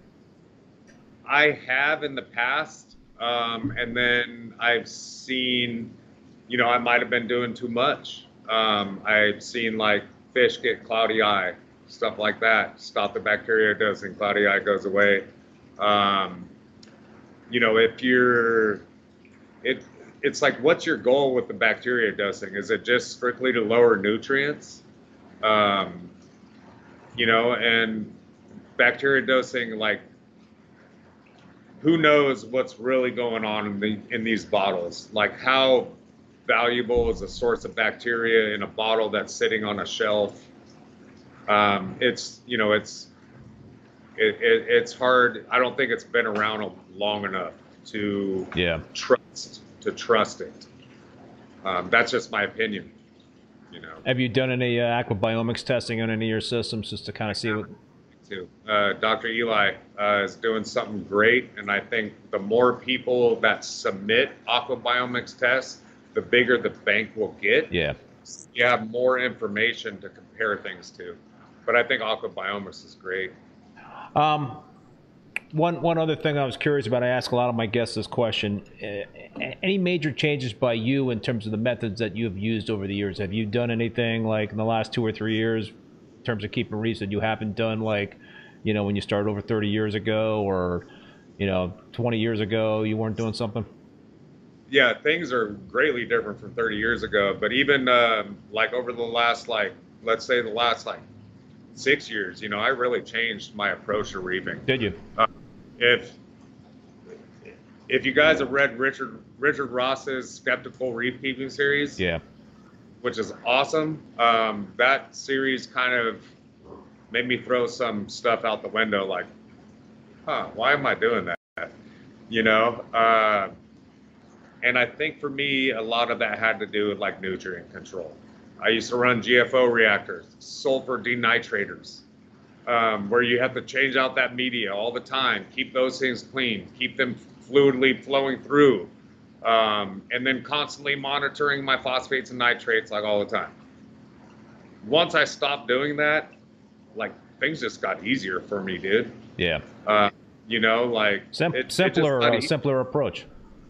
[SPEAKER 2] I have in the past, um, and then I've seen, you know, I might have been doing too much. Um, I've seen like fish get cloudy eye, stuff like that. Stop the bacteria dosing, cloudy eye goes away. Um, you know, if you're, it, it's like, what's your goal with the bacteria dosing? Is it just strictly to lower nutrients? Um, you know, and bacteria dosing, like, who knows what's really going on in the in these bottles? Like, how valuable is a source of bacteria in a bottle that's sitting on a shelf? Um, it's you know it's it, it, it's hard. I don't think it's been around long enough to
[SPEAKER 1] Yeah.
[SPEAKER 2] trust to trust it. Um, that's just my opinion. You know.
[SPEAKER 1] Have you done any uh, aquabiomics testing on any of your systems just to kind of see what?
[SPEAKER 2] Too. Uh, Doctor Eli uh, is doing something great, and I think the more people that submit aquabiomics tests, the bigger the bank will get.
[SPEAKER 1] Yeah.
[SPEAKER 2] You have more information to compare things to. But I think aquabiomics is great.
[SPEAKER 1] Um, one one other thing I was curious about. I ask a lot of my guests this question. Uh, any major changes by you in terms of the methods that you have used over the years? Have you done anything like in the last two or three years in terms of keeping reefs that you haven't done, like, you know, when you started over thirty years ago, or, you know, twenty years ago, you weren't doing something?
[SPEAKER 2] Yeah, things are greatly different from thirty years ago. But even um, like over the last, like, let's say the last like six years, you know, I really changed my approach to reefing.
[SPEAKER 1] Did you?
[SPEAKER 2] Uh, if if you guys have read Richard Richard Ross's Skeptical Reef Keeping series,
[SPEAKER 1] Yeah.
[SPEAKER 2] which is awesome, um, that series kind of made me throw some stuff out the window, like, huh, why am I doing that? You know, uh, and I think for me, a lot of that had to do with like nutrient control. I used to run G F O reactors, sulfur denitrators, um, where you have to change out that media all the time, keep those things clean, keep them fluidly flowing through, um, and then constantly monitoring my phosphates and nitrates like all the time. Once I stopped doing that, like, things just got easier for me, dude.
[SPEAKER 1] Yeah.
[SPEAKER 2] Uh, you know, like
[SPEAKER 1] Sim-
[SPEAKER 2] it, it just
[SPEAKER 1] simpler,
[SPEAKER 2] got
[SPEAKER 1] uh,
[SPEAKER 2] easy.
[SPEAKER 1] simpler approach.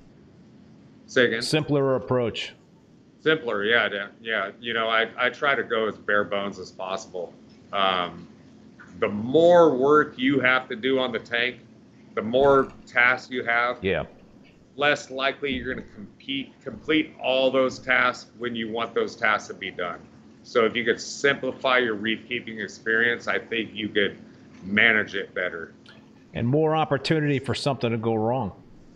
[SPEAKER 2] Say again.
[SPEAKER 1] Simpler approach.
[SPEAKER 2] Simpler, yeah, yeah, yeah. You know, I, I try to go as bare bones as possible. Um, the more work you have to do on the tank, the more tasks you have,
[SPEAKER 1] Yeah.
[SPEAKER 2] less likely you're going to compete complete all those tasks when you want those tasks to be done. So if you could simplify your reef keeping experience, I think you could manage it better.
[SPEAKER 1] And more opportunity for something to go wrong.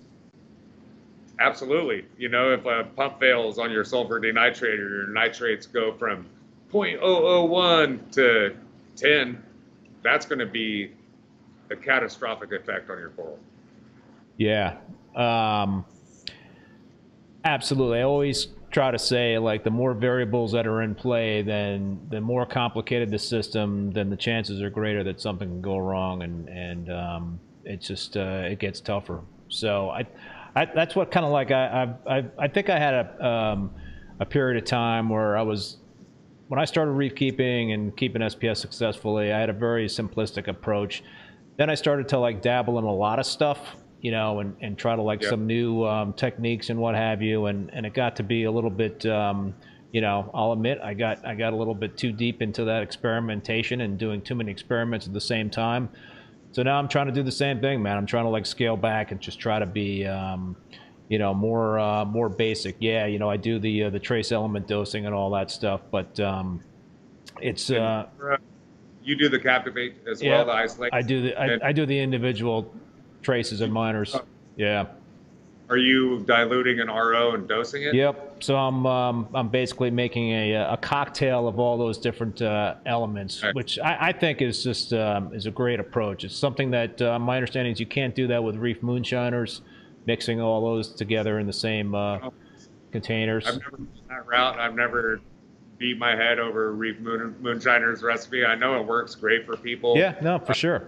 [SPEAKER 2] Absolutely. You know, if a pump fails on your sulfur denitrator, your nitrates go from zero point zero zero one to ten, that's going to be a catastrophic effect on your coral.
[SPEAKER 1] Yeah. Um, absolutely. I always try to say, like, the more variables that are in play, then the more complicated the system, then the chances are greater that something can go wrong, and and um, it's just uh, it gets tougher. So I, I that's what kind of like I I I think I had a um, a period of time where I was, when I started reef keeping and keeping S P S successfully, I had a very simplistic approach. Then I started to like dabble in a lot of stuff, you know, and, and try to like
[SPEAKER 2] Yep.
[SPEAKER 1] some new um, techniques and what have you. And, and it got to be a little bit, um, you know, I'll admit I got I got a little bit too deep into that experimentation and doing too many experiments at the same time. So now I'm trying to do the same thing, man. I'm trying to like scale back and just try to be, um, you know, more uh, more basic. Yeah, you know, I do the uh, the trace element dosing and all that stuff, but um, it's. Uh,
[SPEAKER 2] You do the Captivate as
[SPEAKER 1] yeah,
[SPEAKER 2] well, the isolate.
[SPEAKER 1] I do the I,
[SPEAKER 2] And-
[SPEAKER 1] I do the individual traces and minors. Yeah.
[SPEAKER 2] Are you diluting an R O and dosing it?
[SPEAKER 1] Yep. So I'm um, I'm basically making a a cocktail of all those different uh, elements,
[SPEAKER 2] Right.
[SPEAKER 1] which I, I think is just um, is a great approach. It's something that uh, my understanding is you can't do that with reef moonshiners, mixing all those together in the same uh,
[SPEAKER 2] Oh.
[SPEAKER 1] containers.
[SPEAKER 2] I've never been that route. I've never beat my head over Reef Moon, Moonshiner's recipe. I know it works great for people.
[SPEAKER 1] Yeah. No, for sure.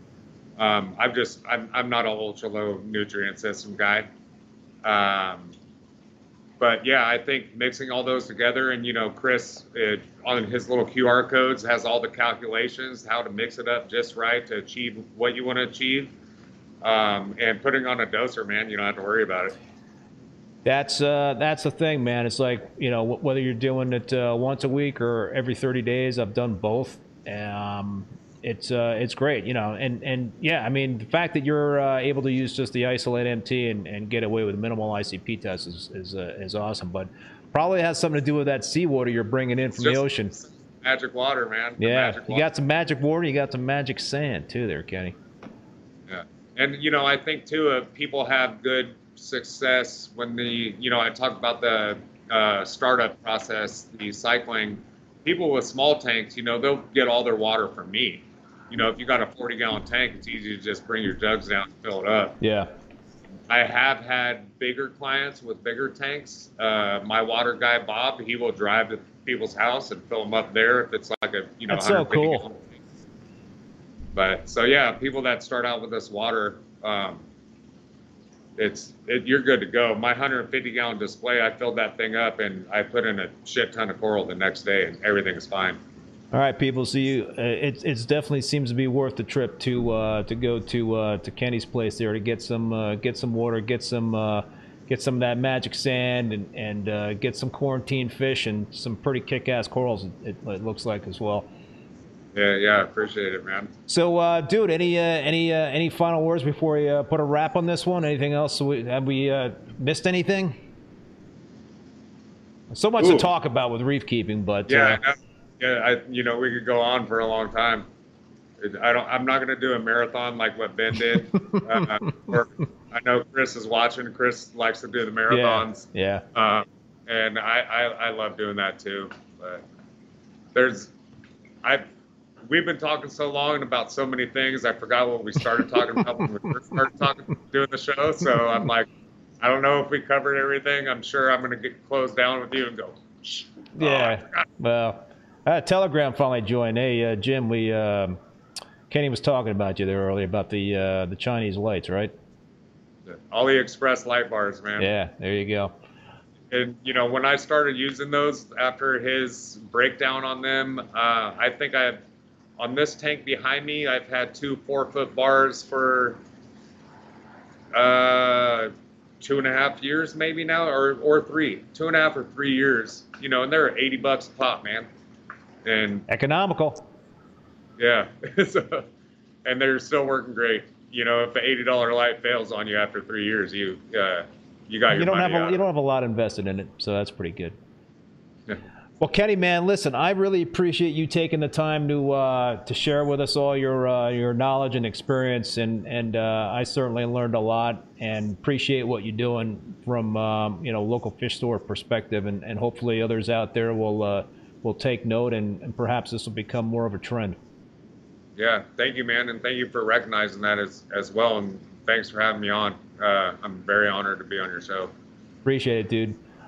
[SPEAKER 2] Um, I'm just, I'm, I'm not an ultra low nutrient system guy. Um, but yeah, I think mixing all those together, and you know, Chris it, on his little Q R codes has all the calculations, how to mix it up just right to achieve what you want to achieve. Um, and putting on a doser, man, you don't have to worry about it.
[SPEAKER 1] That's uh, that's the thing, man. It's like, you know, wh- whether you're doing it uh, once a week or every thirty days. I've done both. Um, it's uh, it's great, you know, and and yeah, I mean, the fact that you're uh, able to use just the isolate M T and, and get away with minimal I C P tests is is, uh, is awesome. But probably has something to do with that seawater you're bringing in from the
[SPEAKER 2] Just
[SPEAKER 1] ocean.
[SPEAKER 2] Magic water, man. The
[SPEAKER 1] Yeah,
[SPEAKER 2] magic
[SPEAKER 1] you
[SPEAKER 2] water.
[SPEAKER 1] got some magic water. You got some magic sand too, there, Kenny.
[SPEAKER 2] Yeah, and you know, I think too, uh, people have good success when the, you know, I talked about the uh, startup process, the cycling. People with small tanks, you know, they'll get all their water from me. You know, if you got a forty gallon tank, it's easy to just bring your jugs down and fill it up.
[SPEAKER 1] Yeah.
[SPEAKER 2] I have had bigger clients with bigger tanks. Uh, my water guy, Bob, he will drive to people's house and fill them up there if it's like a, you know,
[SPEAKER 1] That's so
[SPEAKER 2] one hundred fifty
[SPEAKER 1] cool.
[SPEAKER 2] gallon tank. But so yeah, people that start out with this water, um, it's it, you're good to go. My one hundred fifty gallon display, I filled that thing up and I put in a shit ton of coral the next day, and everything's fine.
[SPEAKER 1] All right, people. So you, uh, it it's definitely seems to be worth the trip to uh, to go to uh, to Kenny's place there to get some uh, get some water, get some uh, get some of that magic sand, and and uh, get some quarantine fish and some pretty kick-ass corals. It, it looks like as well.
[SPEAKER 2] Yeah, yeah, I appreciate it, man.
[SPEAKER 1] So, uh, dude, any uh, any uh, any final words before we uh, put a wrap on this one? Anything else? We, have we uh, missed anything? So much
[SPEAKER 2] Ooh.
[SPEAKER 1] to talk about with reef keeping, but
[SPEAKER 2] Yeah,
[SPEAKER 1] uh,
[SPEAKER 2] I know. Yeah, I, you know, we could go on for a long time. It- I don't. I'm not going to do a marathon like what Ben did. uh, or, I know Chris is watching. Chris likes to do the
[SPEAKER 1] yeah,
[SPEAKER 2] marathons,
[SPEAKER 1] yeah.
[SPEAKER 2] um, and I, I I love doing that too. But there's, I, we've been talking so long about so many things. I forgot what we started talking about when we first started talking doing the show. So I'm like, I don't know if we covered everything. I'm sure I'm going to get closed down with you and go. Shh. Oh, I
[SPEAKER 1] Yeah.
[SPEAKER 2] forgot.
[SPEAKER 1] Well, uh, Telegram finally joined. Hey, uh, Jim, we um, Kenny was talking about you there earlier about the uh, the Chinese lights, right?
[SPEAKER 2] AliExpress light bars, man.
[SPEAKER 1] Yeah, there you go.
[SPEAKER 2] And you know, when I started using those after his breakdown on them, uh, I think I, on this tank behind me, I've had two four foot bars for uh, two and a half years, maybe now, or or three, two and a half or three years. You know, and they're eighty bucks a pop, man. And
[SPEAKER 1] Economical.
[SPEAKER 2] yeah, so, and they're still working great. You know, if the eighty dollar light fails on you after three years, you uh, you got your
[SPEAKER 1] You don't
[SPEAKER 2] money
[SPEAKER 1] have a,
[SPEAKER 2] out.
[SPEAKER 1] you don't have a lot invested in it, so that's pretty good.
[SPEAKER 2] Yeah.
[SPEAKER 1] Well, Kenny, man, listen, I really appreciate you taking the time to uh, to share with us all your uh, your knowledge and experience, and and uh, I certainly learned a lot and appreciate what you're doing from um, you know local fish store perspective, and, and hopefully others out there will uh, will take note, and, and perhaps this will become more of a trend.
[SPEAKER 2] Yeah, thank you, man, and thank you for recognizing that as as well, and thanks for having me on. Uh, I'm very honored to be on your show.
[SPEAKER 1] Appreciate it, dude.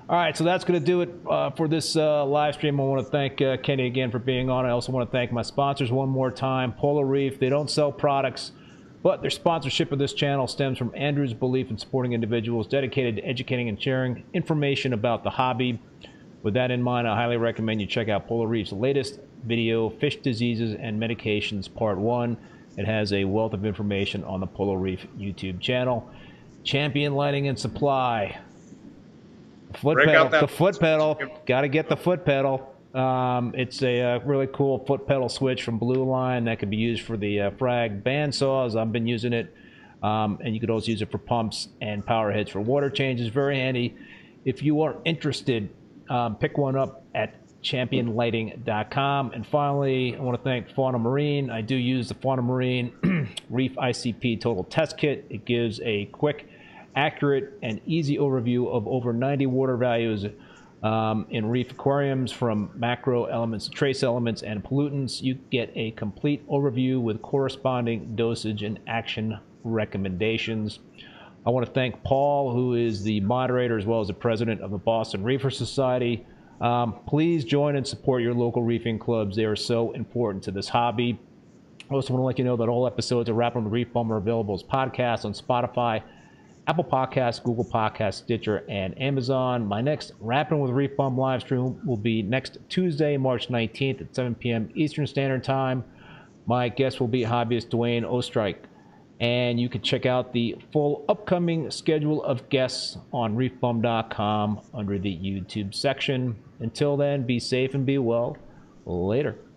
[SPEAKER 1] All right, so that's going to do it uh, for this uh, live stream. I want to thank uh, Kenny again for being on. I also want to thank my sponsors one more time. Polar Reef, they don't sell products, but their sponsorship of this channel stems from Andrew's belief in supporting individuals dedicated to educating and sharing information about the hobby. With that in mind, I highly recommend you check out Polar Reef's latest video, Fish Diseases and Medications Part one. It has a wealth of information on the Polar Reef YouTube channel. Champion Lighting and Supply. Foot
[SPEAKER 2] Break
[SPEAKER 1] pedal,
[SPEAKER 2] out that-
[SPEAKER 1] the foot pedal. Got to get the foot pedal. Um, it's a uh, really cool foot pedal switch from Blue Line that can be used for the uh, frag band saws. I've been using it, um, and you could also use it for pumps and power heads for water changes. Very handy. If you are interested, um, pick one up at champion lighting dot com. And finally, I want to thank Fauna Marine. I do use the Fauna Marine Reef I C P Total Test Kit. It gives a quick, accurate, and easy overview of over ninety water values um, in reef aquariums, from macro elements to trace elements and pollutants. You get a complete overview with corresponding dosage and action recommendations. I want to thank Paul, who is the moderator as well as the president of the Boston Reefer Society. Um, please join and support your local reefing clubs. They are so important to this hobby. I also want to let you know that all episodes of Rapping with the Reef Bum are available as podcasts on Spotify, Apple Podcasts, Google Podcasts, Stitcher, and Amazon. My next Rapping with Reef Bum live stream will be next Tuesday, March nineteenth at seven p m Eastern Standard Time. My guest will be hobbyist Dwayne Ostrike. And you can check out the full upcoming schedule of guests on reef bum dot com under the YouTube section. Until then, be safe and be well. Later.